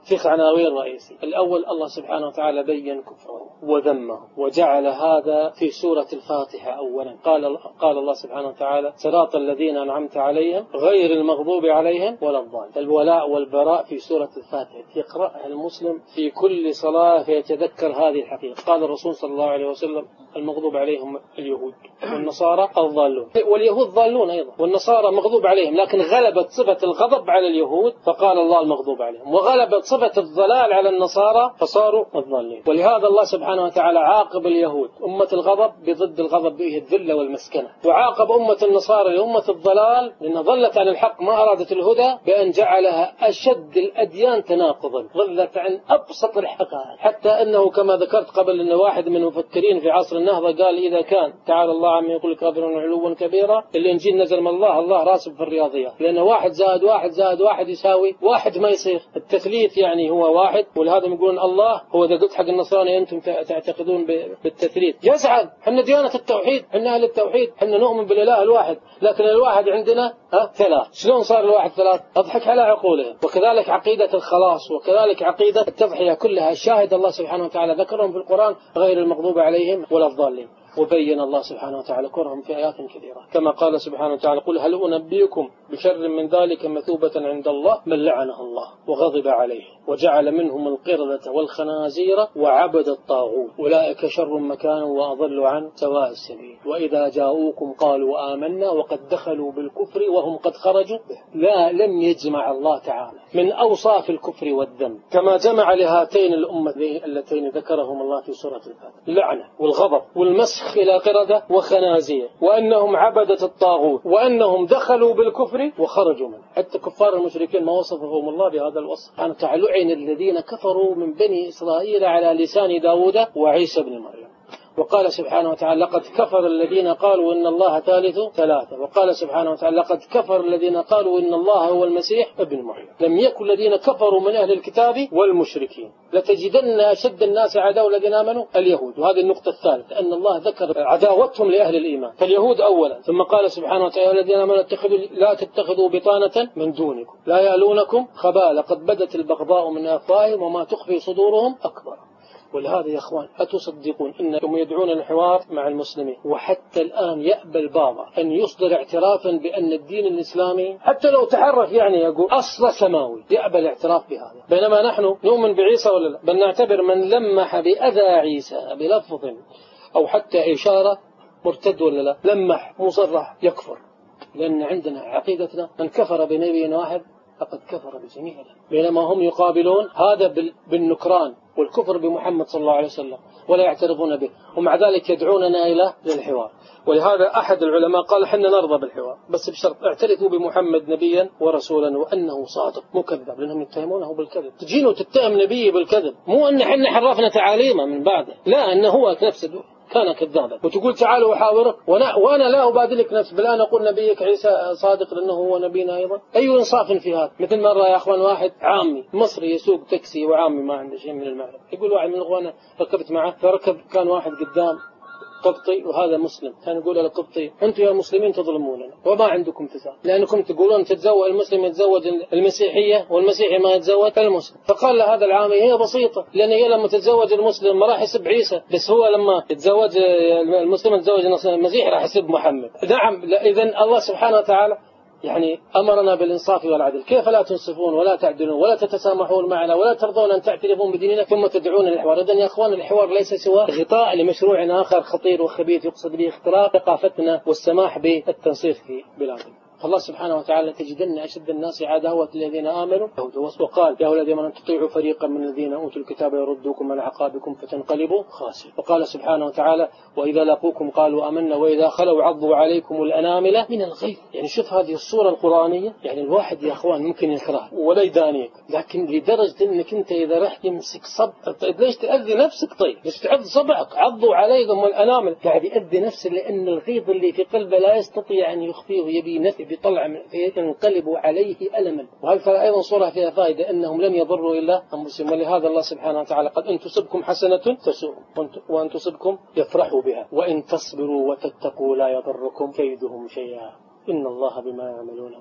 في عناوين رئيسية. الأول الله سبحانه وتعالى بين كفره وذمه وجعل هذا في سورة الفاتحة أولا. قال قال الله سبحانه وتعالى صراط الذين أنعمت عليهم غير المغضوب عليهم ولا الضالين. الولاء والبراء في سورة الفاتحة يقرأها المسلم في كل صلاة فيتذكر هذه الحقيقة. قال الرسول صلى الله عليه وسلم المغضوب عليهم اليهود والنصارى الضالون، واليهود ضالون أيضا والنصارى مغضوب عليهم، لكن غلبت صفة الغضب على اليهود فقال الله المغضوب عليهم، وغلبت صفة الضلال على النصارى فصاروا الضالين. ولهذا الله سبحانه وتعالى عاقب اليهود أمة الغضب بضد الغضب به الذلة والمسكنة، وعاقب أمة النصارى لأمة الضلال لأن ضلت عن الحق ما أرادت الهدى بأن جعلها أشد الأديان تناقضا، ضلت عن أبسط الحقائق، حتى أنه كما ذكرت قبل أن واحد من المفكرين في عصر النهضة قال إذا كان تعالى الله عما يقول كبيرا علوا كبيرا الإنجيل نزل من الله الله راسب في الرياضيات، لأن واحد زائد واحد زائد واحد يساوي واحد ما يصير. التثليث يعني هو واحد، ولهذا يقولون الله هو إذا قلت حق النصراني أنتم تعتقدون بالتثليث يزعل. حنا ديانة التوحيد، حنا أهل التوحيد، حنا نؤمن بالإله الواحد، لكن الواحد عندنا ها ثلاث. شلون صار الواحد ثلاث؟ أضحك على عقولهم. وكذلك عقيدة الخلاص وكذلك عقيدة التضحية كلها الشاهد الله سبحانه وتعالى ذكرهم في القرآن غير المغضوب عليهم ولا الضالين، وبين الله سبحانه وتعالى كرهم في آيات كثيرة كما قال سبحانه وتعالى قل هل أنبئكم بشر من ذلك مثوبة عند الله من لعنه الله وغضب عليه وجعل منهم القردة والخنازير وعبد الطاغوت أولئك شر مكانا وأضل عن سواء السبيل وإذا جاءوكم قالوا آمنا وقد دخلوا بالكفر وهم قد خرجوا به. لا لم يجمع الله تعالى من أوصاف الكفر والذنب كما جمع لهاتين الأمة اللتين ذكرهم الله في سورة الفاتحة اللعنة والغضب والمسخ إلى قردة وخنازير، وأنهم عبدة الطاغوت، وأنهم دخلوا بالكفر وخرجوا منه. حتى كفار المشركين ما وصفهم الله بهذا الوصف. سبحانه وتعالى لعن الذين كفروا من بني إسرائيل على لسان داود وعيسى بن مريم. وقال سبحانه وتعالى لقد كفر الذين قالوا إن الله ثالث ثلاثة، وقال سبحانه وتعالى لقد كفر الذين قالوا إن الله هو المسيح ابن مريم. لم يكن الذين كفروا من أهل الكتاب والمشركين لتجدن أشد الناس عداوة الذين آمنوا اليهود. وهذه النقطة الثالثة أن الله ذكر عداوتهم لأهل الإيمان فاليهود أولا، ثم قال سبحانه وتعالى الذين آمنوا اتخذوا لا تتخذوا بطانة من دونكم لا يألونكم خبالا قد بدت البغضاء من أفواههم وما تخفي صدورهم أكبر. ولهذا يا أخوان أتصدقون إنهم يدعون الحوار مع المسلمين، وحتى الآن يأبى البعض أن يصدر اعترافا بأن الدين الإسلامي حتى لو تحرف يعني يقول أصل سماوي، يأبى الاعتراف بهذا، بينما نحن نؤمن بعيسى ولا لا؟ بل نعتبر من لمح بأذى عيسى بلفظ أو حتى إشارة مرتد ولا لا؟ لمح مصرح يكفر، لأن عندنا عقيدتنا من كفر بنبي واحد فقد كفر بجميع، بينما هم يقابلون هذا بالنكران والكفر بمحمد صلى الله عليه وسلم ولا يعترفون به، ومع ذلك يدعوننا إلى الحوار. ولهذا أحد العلماء قال حنا نرضى بالحوار بس بشرط اعترفوا بمحمد نبيا ورسولا وأنه صادق مكذب، لأنهم يتهمونه بالكذب. تجينه تتهم نبي بالكذب، مو أن حنا حرفنا تعاليمه من بعده، لا أنه هو نفسه كان كذابا، وتقول تعالوا وحاورك وانا وانا لا ابادلك نفس بل انا اقول نبيك عيسى صادق لانه هو نبينا ايضا. اي انصاف في هذا؟ مثل مره يا اخوان واحد عامي مصري يسوق تاكسي وعامي ما عنده شيء من المعرفه، يقول واحد من اخواننا ركبت معه فركب كان واحد قدام قبطي وهذا مسلم، كان يقول للقبطي أنتم يا مسلمين تظلموننا وما عندكم فساد لأنكم تقولون تتزوج المسلم يتزوج المسيحية والمسيحي ما يتزوج المسلم. فقال له هذا العامي هي بسيطة، لأن هي لما تتزوج المسلم ما راح يسب عيسى، بس هو لما يتزوج المسلم يتزوج المسيحي راح يسب محمد. نعم، إذن الله سبحانه وتعالى يعني أمرنا بالإنصاف والعدل، كيف لا تنصفون ولا تعدلون ولا تتسامحون معنا ولا ترضون أن تعترفون بديننا ثم تدعون للحوار؟ إذن يا أخوان الحوار ليس سوى غطاء لمشروع آخر خطير وخبيث يقصد به اختراق ثقافتنا والسماح بالتنصيف في بلادنا. فالله سبحانه وتعالى تجدن أشد الناس عداوة الذين آمنوا وقال يا أولاد من تطيعوا فريقا من الذين أوتوا الكتاب يردوكم على عقابكم فتنقلبوا خاسرين. وقال سبحانه وتعالى وإذا لقوكم قالوا آمنا وإذا خلوا عضوا عليكم الأنامل من الغيظ. يعني شوف هذه الصورة القرآنية، يعني الواحد يا أخوان ممكن يكره ولا يدانيك، لكن لدرجة أنك أنت إذا رحت يمسك صب طيب ليش تأذي نفسك؟ طيب ليش تعض صبعك؟ عضوا عليكم الأنامل، قاعد يأذي نفسه لأن الغيظ اللي في قلبه لا يستطيع أن يخفيه، يبي نفي بيطلع من فينقلبوا عليه ألما. وهذا أيضا صورة فيها فائدة أنهم لم يضروا إلا أنفسهم، ولهذا الله سبحانه وتعالى قد إن تصبكم حسنة تسوءهم وأن تصبكم يفرحوا بها وإن تصبروا وتتقوا لا يضركم كيدهم شيئا إن الله بما يعملون محيط.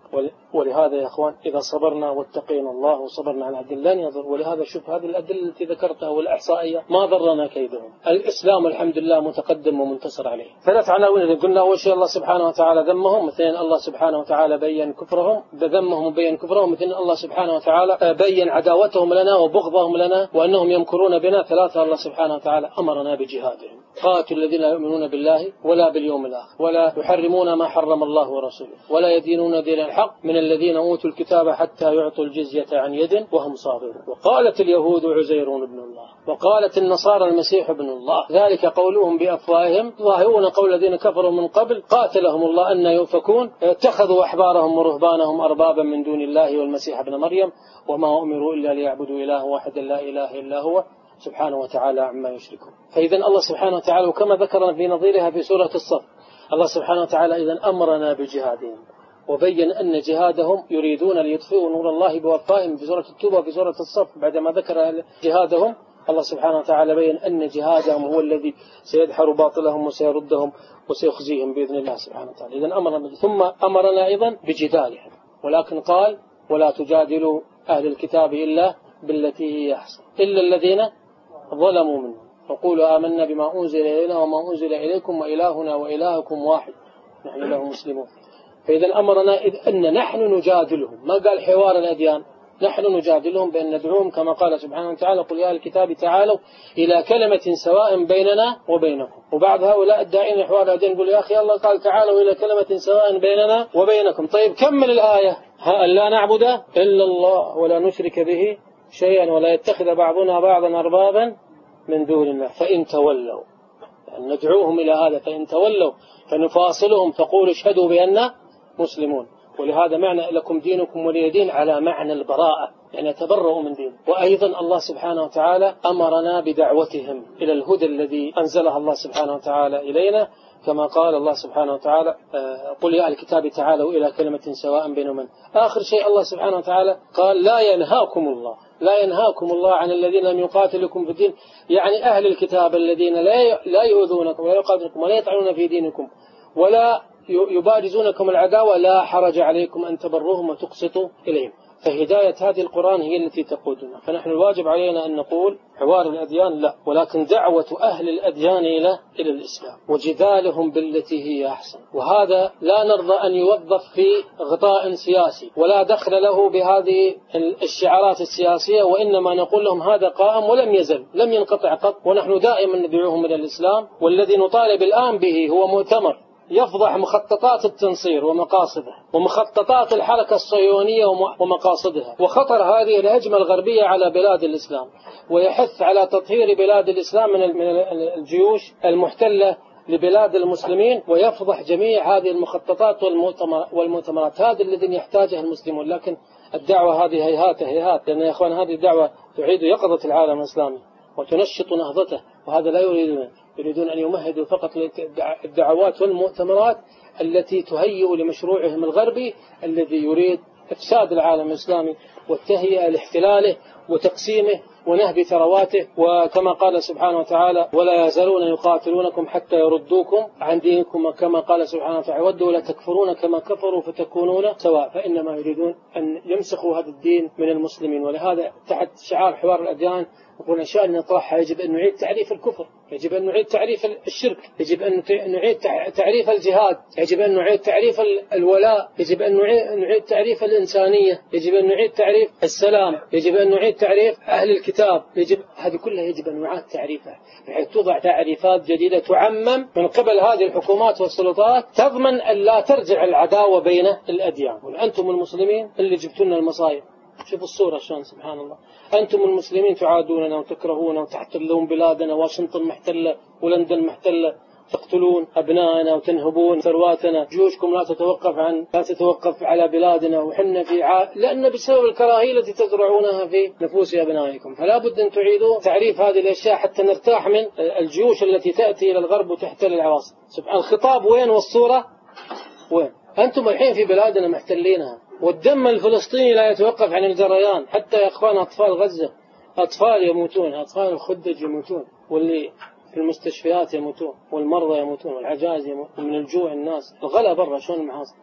ولهذا يا أخوان إذا صبرنا واتقينا الله وصبرنا على العدل لن يضر. ولهذا شوف هذه الأدلة التي ذكرتها والإحصائية ما ضرنا كيدهم. الإسلام الحمد لله متقدم ومنتصر عليه. ثلاث عناوين اللي قلنا: أول شيء الله سبحانه وتعالى ذمهم، اثنين الله سبحانه وتعالى بين كفرهم ذمهم وبين كفرهم، اثنين الله سبحانه وتعالى بين عداوتهم لنا وبغضهم لنا وأنهم يمكرون بنا، ثلاثة الله سبحانه وتعالى أمرنا بجهادهم. قاتلوا الذين لا يؤمنون بالله ولا باليوم الآخر ولا يحرمون ما حرم الله ورسوله ولا يدينون دين الحق من الذين أوتوا الكتاب حتى يعطوا الجزية عن يد وهم صاغرون. وقالت اليهود عزير ابن الله وقالت النصارى المسيح ابن الله، ذلك قولهم بأفواههم ظاهرون قول الذين كفروا من قبل قاتلهم الله أن يؤفكون. اتخذوا أحبارهم ورهبانهم أربابا من دون الله والمسيح ابن مريم وما أمروا إلا ليعبدوا إله واحدا لا إله إلا هو سبحانه وتعالى عما يشركون. فإذا الله سبحانه وتعالى وكما ذكرنا في نظيرها في سورة الصف، الله سبحانه وتعالى إذن أمرنا بجهادهم وبين أن جهادهم يريدون ليطفئوا نور الله بوفائهم في سورة التوبة وفي سورة الصف. بعدما ذكر جهادهم الله سبحانه وتعالى بين أن جهادهم هو الذي سيدحر باطلهم وسيردهم وسيخزيهم بإذن الله سبحانه وتعالى. إذن أمرنا ثم أمرنا أيضا بجدالهم، ولكن قال: ولا تجادلوا أهل الكتاب إلا بالتي هي أحسن إلا الذين ظلموا منهم وقولوا آمنا بما أنزل إلينا وما أنزل إليكم وإلهنا وإلهكم واحد نحن له مسلمون. فإذا أمرنا أن نحن نجادلهم، ما قال حوار الأديان، نحن نجادلهم بأن ندعوهم كما قال سبحانه وتعالى: قل يا أهل الكتاب تعالوا إلى كلمة سواء بيننا وبينكم. وبعض هؤلاء الداعين حوار الأديان يقول: يا أخي الله قال تعالوا إلى كلمة سواء بيننا وبينكم. طيب كمل الآية: لا نعبد إلا الله ولا نشرك به شيئا ولا يتخذ بعضنا بعضا أربابا من دون الله فإن تولوا، يعني ندعوهم إلى هذا، فإن تولوا فنفاصلهم فقولوا اشهدوا بأننا مسلمون. ولهذا معنى لكم دينكم ولي دين على معنى البراءة، يعني يتبرؤوا من دين. وأيضا الله سبحانه وتعالى أمرنا بدعوتهم إلى الهدى الذي أنزلها الله سبحانه وتعالى إلينا، كما قال الله سبحانه وتعالى: قل يا أهل الكتاب تعالوا إلى كلمة سواء بينهم. آخر شيء الله سبحانه وتعالى قال: لا ينهاكم الله لا ينهاكم الله عن الذين لم يقاتلكم في الدين، يعني أهل الكتاب الذين لا لا يؤذونكم ولا يقاتلكم ولا يطعنون في دينكم ولا يبارزونكم العداوة، لا حرج عليكم أن تبروهم وتقسطوا إليهم. فهداية هذه القرآن هي التي تقودنا. فنحن الواجب علينا أن نقول حوار الأديان لا، ولكن دعوة أهل الأديان إلى إلى الإسلام وجدالهم بالتي هي أحسن. وهذا لا نرضى أن يوظف في غطاء سياسي ولا دخل له بهذه الشعارات السياسية، وإنما نقول لهم هذا قائم ولم يزل لم ينقطع قط، ونحن دائما ندعوهم إلى الإسلام. والذي نطالب الآن به هو مؤتمر يفضح مخططات التنصير ومقاصده ومخططات الحركة الصهيونية ومقاصدها وخطر هذه الهجمة الغربية على بلاد الإسلام، ويحث على تطهير بلاد الإسلام من الجيوش المحتلة لبلاد المسلمين، ويفضح جميع هذه المخططات والمؤتمرات. هذا الذي يحتاجه المسلمون. لكن الدعوة هذه هيهات هيهات، لأن يا إخوان هذه الدعوة تعيد يقظة العالم الإسلامي وتنشط نهضته، وهذا لا يريدون. يريدون أن يمهدوا فقط الدعوات والمؤتمرات التي تهيئ لمشروعهم الغربي الذي يريد إفساد العالم الإسلامي والتهيئة لاحتلاله وتقسيمه ونهب ثرواته. وكما قال سبحانه وتعالى: ولا يزالون يقاتلونكم حتى يردوكم عن دينكم، كما قال سبحانه وتعالى: ودوا لا تكفرون كما كفروا فتكونون سواء. فإنما يريدون أن يمسخوا هذا الدين من المسلمين. ولهذا تحت شعار حوار الأديان يقول: إن شاء الله نطرحها يجب أن نعيد تعريف الكفر، يجب أن نعيد تعريف الشرك، يجب أن نعيد تعريف الجهاد، يجب أن نعيد تعريف الولاء، يجب أن نعيد تعريف الإنسانية، يجب أن نعيد تعريف السلام، يجب أن نعيد تعريف أهل الكتاب. يجب هذه كلها يجب أن نعاد تعريفها بحيث توضع تعريفات جديدة تعمم من قبل هذه الحكومات والسلطات، تضمن أن لا ترجع العداوة بين الأديان. وأنتم المسلمين اللي جبتونا المصايب. شوفوا الصورة شلون سبحان الله. أنتم المسلمين تعادوننا وتكرهونا وتحتلون بلادنا، واشنطن محتلة ولندن محتلة، تقتلون أبنائنا وتنهبون ثرواتنا، جيوشكم لا تتوقف عن لا تتوقف على بلادنا، وحنا في ع... لأن بسبب الكراهية التي تزرعونها في نفوس أبنائكم. فلا بد أن تعيدوا تعريف هذه الأشياء حتى نرتاح من الجيوش التي تأتي إلى الغرب وتحتل العواصم. سبحان الخطاب وين والصورة وين؟ أنتم الحين في بلادنا محتلينها، والدم الفلسطيني لا يتوقف عن الجريان. حتى يا أخوان أطفال غزة أطفال يموتون، أطفال الخدج يموتون، واللي في المستشفيات يموتون، والمرضى يموتون، والعجائز يموتون من الجوع. الناس الغلا برا شلون المحاصر.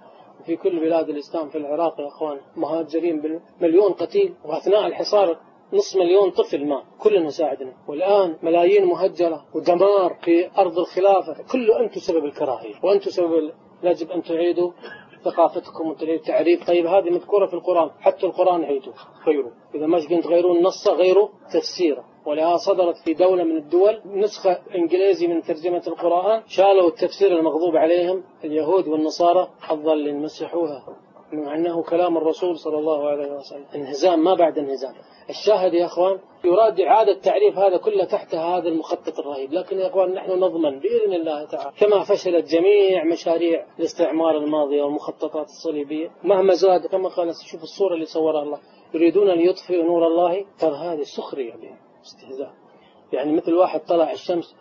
في كل بلاد الإسلام في العراق يا أخوان مهاجرين بالمليون قتيل، وأثناء الحصار نصف مليون طفل ما، كلنا ساعدنا. والآن ملايين مهجرة ودمار في أرض الخلافة، كله أنتم سبب الكراهية وأنتم سبب. يجب أن تعيدوا ثقافتكم وتعيدوا تعريف. طيب هذه مذكورة في القرآن، حتى القرآن عيدوا غيروا، إذا ما قدرتوا تغيرون النص غيروا تفسيره. ولها صدرت في دولة من الدول نسخة إنجليزي من ترجمة القرآن، شالوا التفسير المغضوب عليهم اليهود والنصارى الضالين مسحوها، مع أنه كلام الرسول صلى الله عليه وسلم. انهزام ما بعد انهزام. الشاهد يا أخوان يراد إعادة تعريف هذا كله تحت هذا المخطط الرهيب. لكن يا أخوان نحن نضمن بإذن الله تعالى كما فشلت جميع مشاريع الاستعمار الماضية والمخططات الصليبية مهما زاد، كما قال شوف الصورة اللي صورها الله، يريدون أن يطفئوا نور الله، ترى هذه سخرية يعني استهزاء. يعني مثل واحد طلع الشمس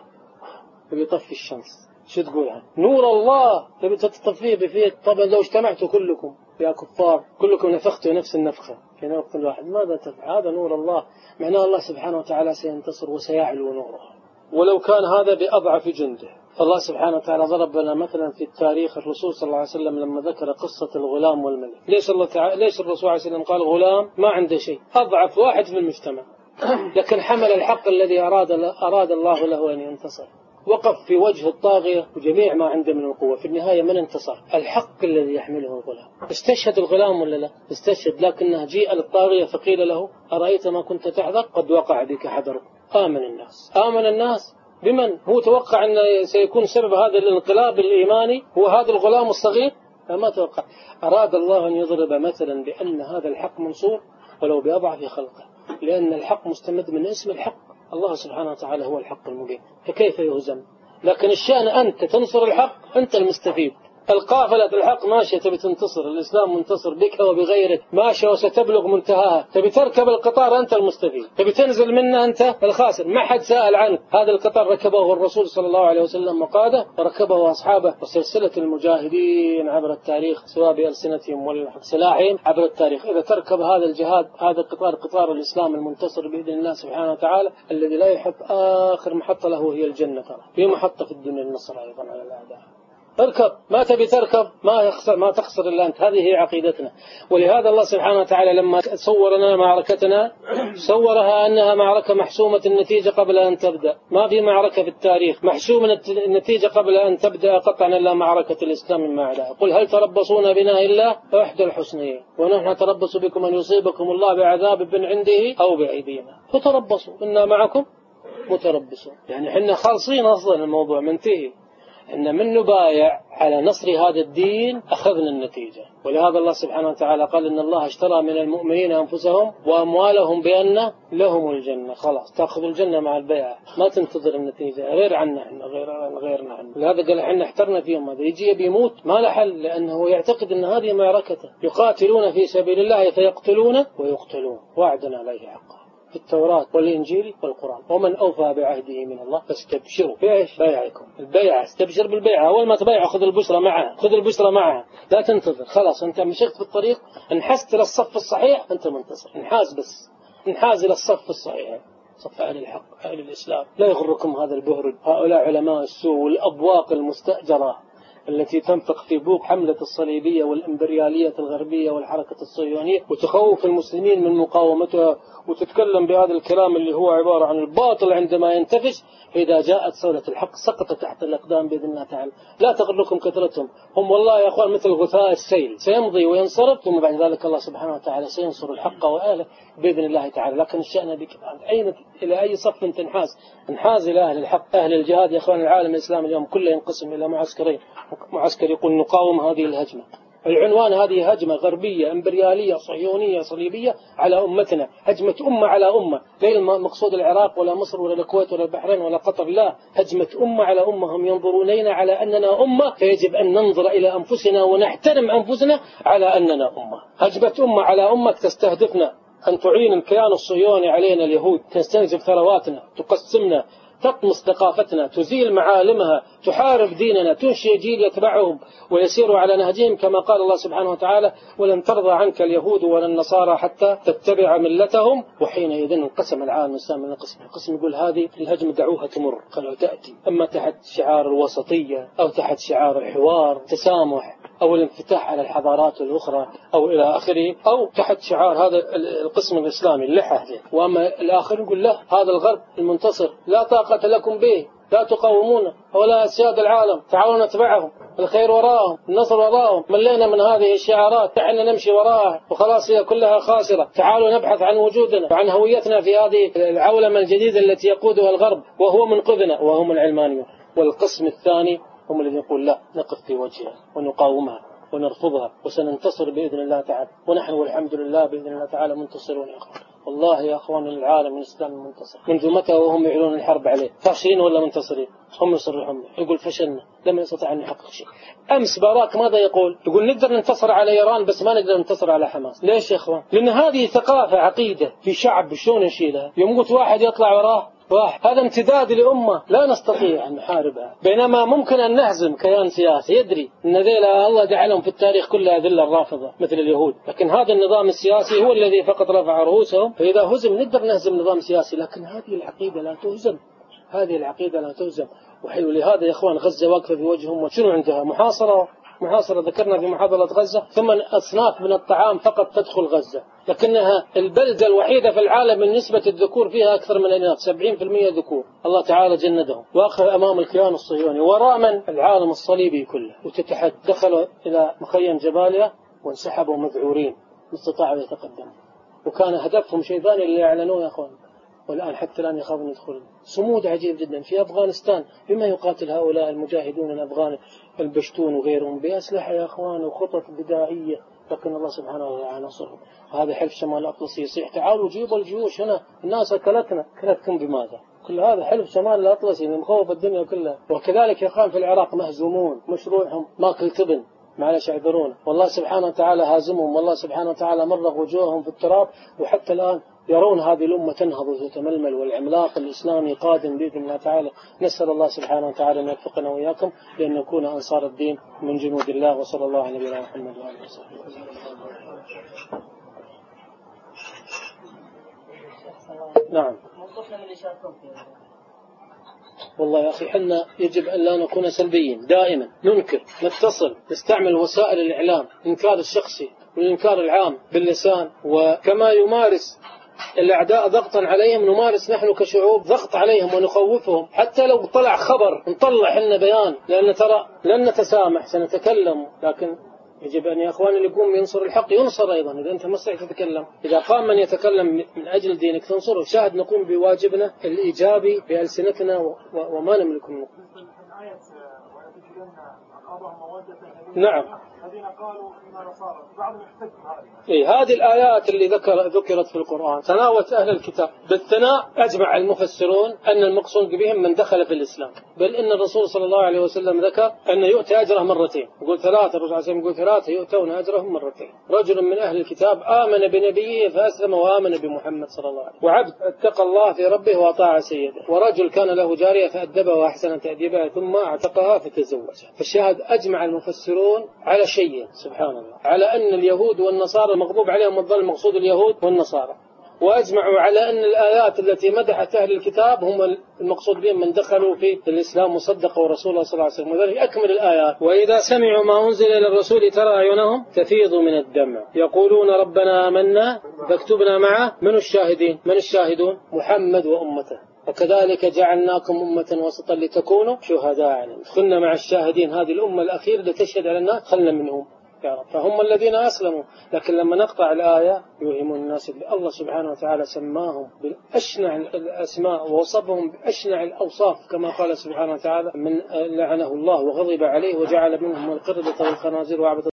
بيطفي الشمس، شو تقول يعني؟ نور الله تبي تطفيه بفيك؟ طبعا لو اجتمعتوا كلكم يا كفار كلكم نفختوا نفس النفخة في وقت واحد ماذا تفعل؟ هذا نور الله، معناه الله سبحانه وتعالى سينتصر وسيعلو نوره ولو كان هذا بأضعف جنده. فالله سبحانه وتعالى ضرب لنا مثلا في التاريخ الرسول صلى الله عليه وسلم لما ذكر قصة الغلام والملك. ليش الله تعالى ليش الرسول عليه وسلم قال غلام ما عنده شيء، أضعف واحد في المجتمع، لكن حمل الحق الذي أراد أراد الله له أن ينتصر، وقف في وجه الطاغية وجميع ما عنده من القوة، في النهاية من انتصر؟ الحق الذي يحمله الغلام. استشهد الغلام ولا لا؟ استشهد، لكنه جيء للطاغية فقيل له أرأيت ما كنت تحذر قد وقع بك حذر. آمن الناس آمن الناس بمن؟ هو توقع أن سيكون سبب هذا الانقلاب الإيماني هو هذا الغلام الصغير؟ فما توقع. أراد الله أن يضرب مثلا بأن هذا الحق منصور ولو بأضعف خلقه، لأن الحق مستمد من اسم الحق، الله سبحانه وتعالى هو الحق المبين، فكيف يهزم؟ لكن الشأن أنت تنصر الحق، أنت المستفيد. القافلة الحق ماشية تبي تنتصر، الإسلام منتصر بك وبغيرك، ماشية وستبلغ منتهاها، تبي تركب القطار أنت المستفيد، تبي تنزل منه أنت الخاسر، ما حد سأل عنك. هذا القطار ركبه الرسول صلى الله عليه وسلم وقاده وركبه أصحابه، وسلسلة المجاهدين عبر التاريخ سواء بألسنتهم ولا سلاحهم عبر التاريخ. إذا تركب هذا الجهاد هذا القطار قطار الإسلام المنتصر بإذن الله سبحانه وتعالى الذي لا يحب آخر محطة له هي الجنة، ترى في محطة في الدنيا النصر أيضا على الأعداء. اركب، ما تبي تركب ما يخسر ما تخسر إلا أنت، هذه هي عقيدتنا. ولهذا الله سبحانه وتعالى لما صور لنا معركتنا صورها أنها معركة محسومة النتيجة قبل أن تبدأ، ما في معركة في التاريخ محسومة النتيجة قبل أن تبدأ قطعا إلا معركة الإسلام مع أعدائه. قل هل تربصون بنا إلا إحدى الحسنيين ونحن نتربص بكم أن يصيبكم الله بعذاب من عنده أو بأيدينا فتربصوا إنا معكم متربصون. يعني حنا خالصين أصلا الموضوع منتهي، إن من نبايع على نصر هذا الدين أخذنا النتيجة. ولهذا الله سبحانه وتعالى قال إن الله اشترى من المؤمنين أنفسهم وأموالهم بأن لهم الجنة. خلاص تأخذ الجنة مع البيعة، ما تنتظر النتيجة غير عنا إحنا غير غيرنا عنا. لهذا قال إحنا احترنا فيهم، هذا يجي بيموت ما له حل، لأنه يعتقد أن هذه معركته. يقاتلون في سبيل الله فيقتلون ويقتلون وعدنا عليه حقا في التوراة والإنجيل والقرآن، ومن أوفى بعهده من الله فاستبشروا. بإيش؟ بيعكم البيعة، استبشر بالبيعة. أول ما تبيع خذ البشرة معها، خذ البشرة معها، لا تنتظر. خلاص أنت مشيت في الطريق، انحست إلى الصف الصحيح أنت منتصر. انحاز بس انحاز إلى الصف الصحيح، صف أهل الحق أهل الإسلام. لا يغركم هذا البهرج، هؤلاء علماء السوء والأبواق المستأجرة التي تنفق في بوق حملة الصليبية والإمبريالية الغربية والحركة الصهيونية وتخوف المسلمين من مقاومتها، وتتكلم بهذا الكلام اللي هو عبارة عن الباطل عندما ينتفش. إذا جاءت صولة الحق سقط تحت الأقدام بإذن الله تعالى. لا تغركم كثرتهم، هم والله يا أخوان مثل غثاء السيل، سيمضي وينصرف ثم بعد ذلك الله سبحانه وتعالى سينصر الحق وأهله بإذن الله تعالى. لكن الشأن بك أين إلى أي صف تنحاز؟ انحاز إلى أهل الحق أهل الجهاد. يا أخوان العالم الإسلامي اليوم كله ينقسم إلى معسكرين، معسكر يقول نقاوم هذه الهجمة، العنوان هذه هجمة غربية إمبريالية صهيونية صليبية على أمتنا، هجمة أمة على أمة، غير مقصود العراق ولا مصر ولا الكويت ولا البحرين ولا قطر، لا، هجمة أمة على أمة. هم ينظرون إلينا على أننا أمة، فيجب أن ننظر إلى أنفسنا ونحترم أنفسنا على أننا أمة. هجمة أمة على أمة تستهدفنا أن تعين الكيان الصهيوني علينا اليهود، تستنزف ثرواتنا، تقسمنا، تطمس ثقافتنا، تزيل معالمها، تحارب ديننا، تنشئ جيل يتبعهم ويسير على نهجهم، كما قال الله سبحانه وتعالى ولن ترضى عنك اليهود ولا النصارى حتى تتبع ملتهم. وحينئذ انقسم العالم الإسلامي من قسم، القسم يقول هذه الهجمة دعوها تمر، قالوا تأتي، أما تحت شعار الوسطية أو تحت شعار الحوار تسامح أو الانفتاح على الحضارات الأخرى أو إلى آخره، أو تحت شعار هذا القسم الإسلامي اللحى. وأما الآخر يقول لا، هذا الغرب المنتصر لا طاقة لكم به، لا تقاومون ولا أسياد العالم، تعالوا نتبعهم، الخير وراءهم، النصر وراءهم، ملينا من هذه الشعارات، تعالوا نمشي وراءها وخلاص هي كلها خاسرة، تعالوا نبحث عن وجودنا وعن هويتنا في هذه العولمة الجديدة التي يقودها الغرب وهو منقذنا وهم العلمانيون. والقسم الثاني هم الذين يقول لا، نقف في وجهها ونقاومها ونرفضها وسننتصر بإذن الله تعالى، ونحن والحمد لله بإذن الله تعالى منتصرون يا أخوان. والله يا أخوان العالم الإسلامي منتصر. منذ متى وهم يعلنون الحرب عليه؟ فاشلين ولا منتصرين؟ هم يصرحون يقول فشلنا، لم يستطع أن يحقق شيء. أمس باراك ماذا يقول؟ يقول نقدر ننتصر على إيران بس ما نقدر ننتصر على حماس. ليش يا أخوان؟ لأن هذه ثقافة عقيدة في شعب، شلون نشيلها؟ يموت واحد يطلع وراه واحد، هذا امتداد لأمة لا نستطيع أن نحاربها. بينما ممكن أن نهزم كيان سياسي يدري أن ذيلا الله جعلهم في التاريخ كلها ذلة الرافضة مثل اليهود، لكن هذا النظام السياسي هو الذي فقط رفع رؤوسهم، فإذا هزم نقدر نهزم نظام سياسي، لكن هذه العقيدة لا تهزم، هذه العقيدة لا تهزم. وحلو لهذا يا إخوان غزة واقفة في وجههم، وشنو عندها؟ محاصرة محاصرة ذكرنا في محاضرة غزة، ثم أصناف من الطعام فقط تدخل غزة، لكنها البلدة الوحيدة في العالم من نسبة الذكور فيها أكثر من الإناث، سبعين بالمئة ذكور، الله تعالى جندهم، واقف أمام الكيان الصهيوني وراء من؟ العالم الصليبي كله. وتتحد دخلوا إلى مخيم جباليا وانسحبوا مذعورين، ما استطاعوا يتقدموا، وكان هدفهم شيء ثاني اللي يعلنوه يا أخوان، والآن حتى الآن يخافون يدخلون. صمود عجيب جدا في أفغانستان، بما يقاتل هؤلاء المجاهدون الأفغان البشتون وغيرهم بأسلحة يا أخوان وخطط بدائية، لكن الله سبحانه وتعالى نصرهم. وهذا حلف شمال الأطلسي يصيح تعالوا جيبوا الجيوش هنا، الناس أكلتنا، أكلتكم بماذا؟ كل هذا حلف شمال الأطلسي مخوف الدنيا كلها. وكذلك يا أخوان في العراق مهزومون، مشروعهم ماكل تبن، معلش اعذرون، والله سبحانه وتعالى هازمهم، والله سبحانه وتعالى مرغ وجوههم في التراب، وحتى الآن يرون هذه الأمة تنهض وتتململ، والعملاق الإسلامي قادم بإذن الله تعالى. نسأل الله سبحانه وتعالى أن يوفقنا وإياكم لأن نكون أنصار الدين من جنود الله. وصلى الله على نبينا محمد وآله وصحبه وسلم. نعم. والله يا أخي حنا يجب أن لا نكون سلبيين، دائما ننكر، نتصل، نستعمل وسائل الإعلام، إنكار الشخصي والإنكار العام باللسان، وكما يمارس الأعداء ضغطا عليهم نمارس نحن كشعوب ضغط عليهم ونخوفهم. حتى لو طلع خبر نطلع حنا بيان، لأن ترى لن نتسامح، سنتكلم، لكن يجب أن يا أخوان اللي يقوم ينصر الحق ينصر أيضا. إذا أنت ما استطيع تتكلم، إذا قام من يتكلم من أجل دينك تنصره. شاهد نقوم بواجبنا الإيجابي بألسنتنا وما نملك من نعم. الذين قالوا إن نصارى بعضهم يحتج هذه. إيه هذه الآيات اللي ذكر ذكرت في القرآن تناولت أهل الكتاب بالثناء. أجمع المفسرون أن المقصود بهم من دخل في الإسلام، بل إن الرسول صلى الله عليه وسلم ذكر أن يؤتى أجره مرتين، يقول ثلاثة، الرسول عليه وسلم يقول ثلاثة يؤتون أجرهم مرتين. رجل من أهل الكتاب آمن بنبيه فأسلم وآمن بمحمد صلى الله عليه وسلم، وعبد اتقى الله في ربه وأطاع سيده، ورجل كان له جارية فأدبها وأحسن تأديبها ثم اعتقها فتزوجها. فالشاهد أجمع المفسرون على شيء سبحان الله، على أن اليهود والنصارى المغضوب عليهم والظل المقصود اليهود والنصارى، وأجمعوا على أن الآيات التي مدحت أهل الكتاب هم المقصود بهم من دخلوا في الإسلام وصدقوا رسوله صلى الله عليه وسلم. وذلك أكمل الآيات: وإذا سمعوا ما أنزل إلى الرسول ترى أعينهم تفيض من الدمع يقولون ربنا آمنا فاكتبنا معه من الشاهدين. من الشاهدون؟ محمد وأمته. وكذلك جعلناكم أمة وسطا لتكونوا شهداء عليهم. خلنا مع الشاهدين، هذه الأمة الأخيرة اللي تشهد على الناس خلنا منهم يا رب، فهم الذين أسلموا. لكن لما نقطع الآية يوهم الناس اللي الله سبحانه وتعالى سماهم بأشنع الأسماء ووصفهم بأشنع الأوصاف، كما قال سبحانه وتعالى: من لعنه الله وغضب عليه وجعل منهم القردة والخنازير وعبد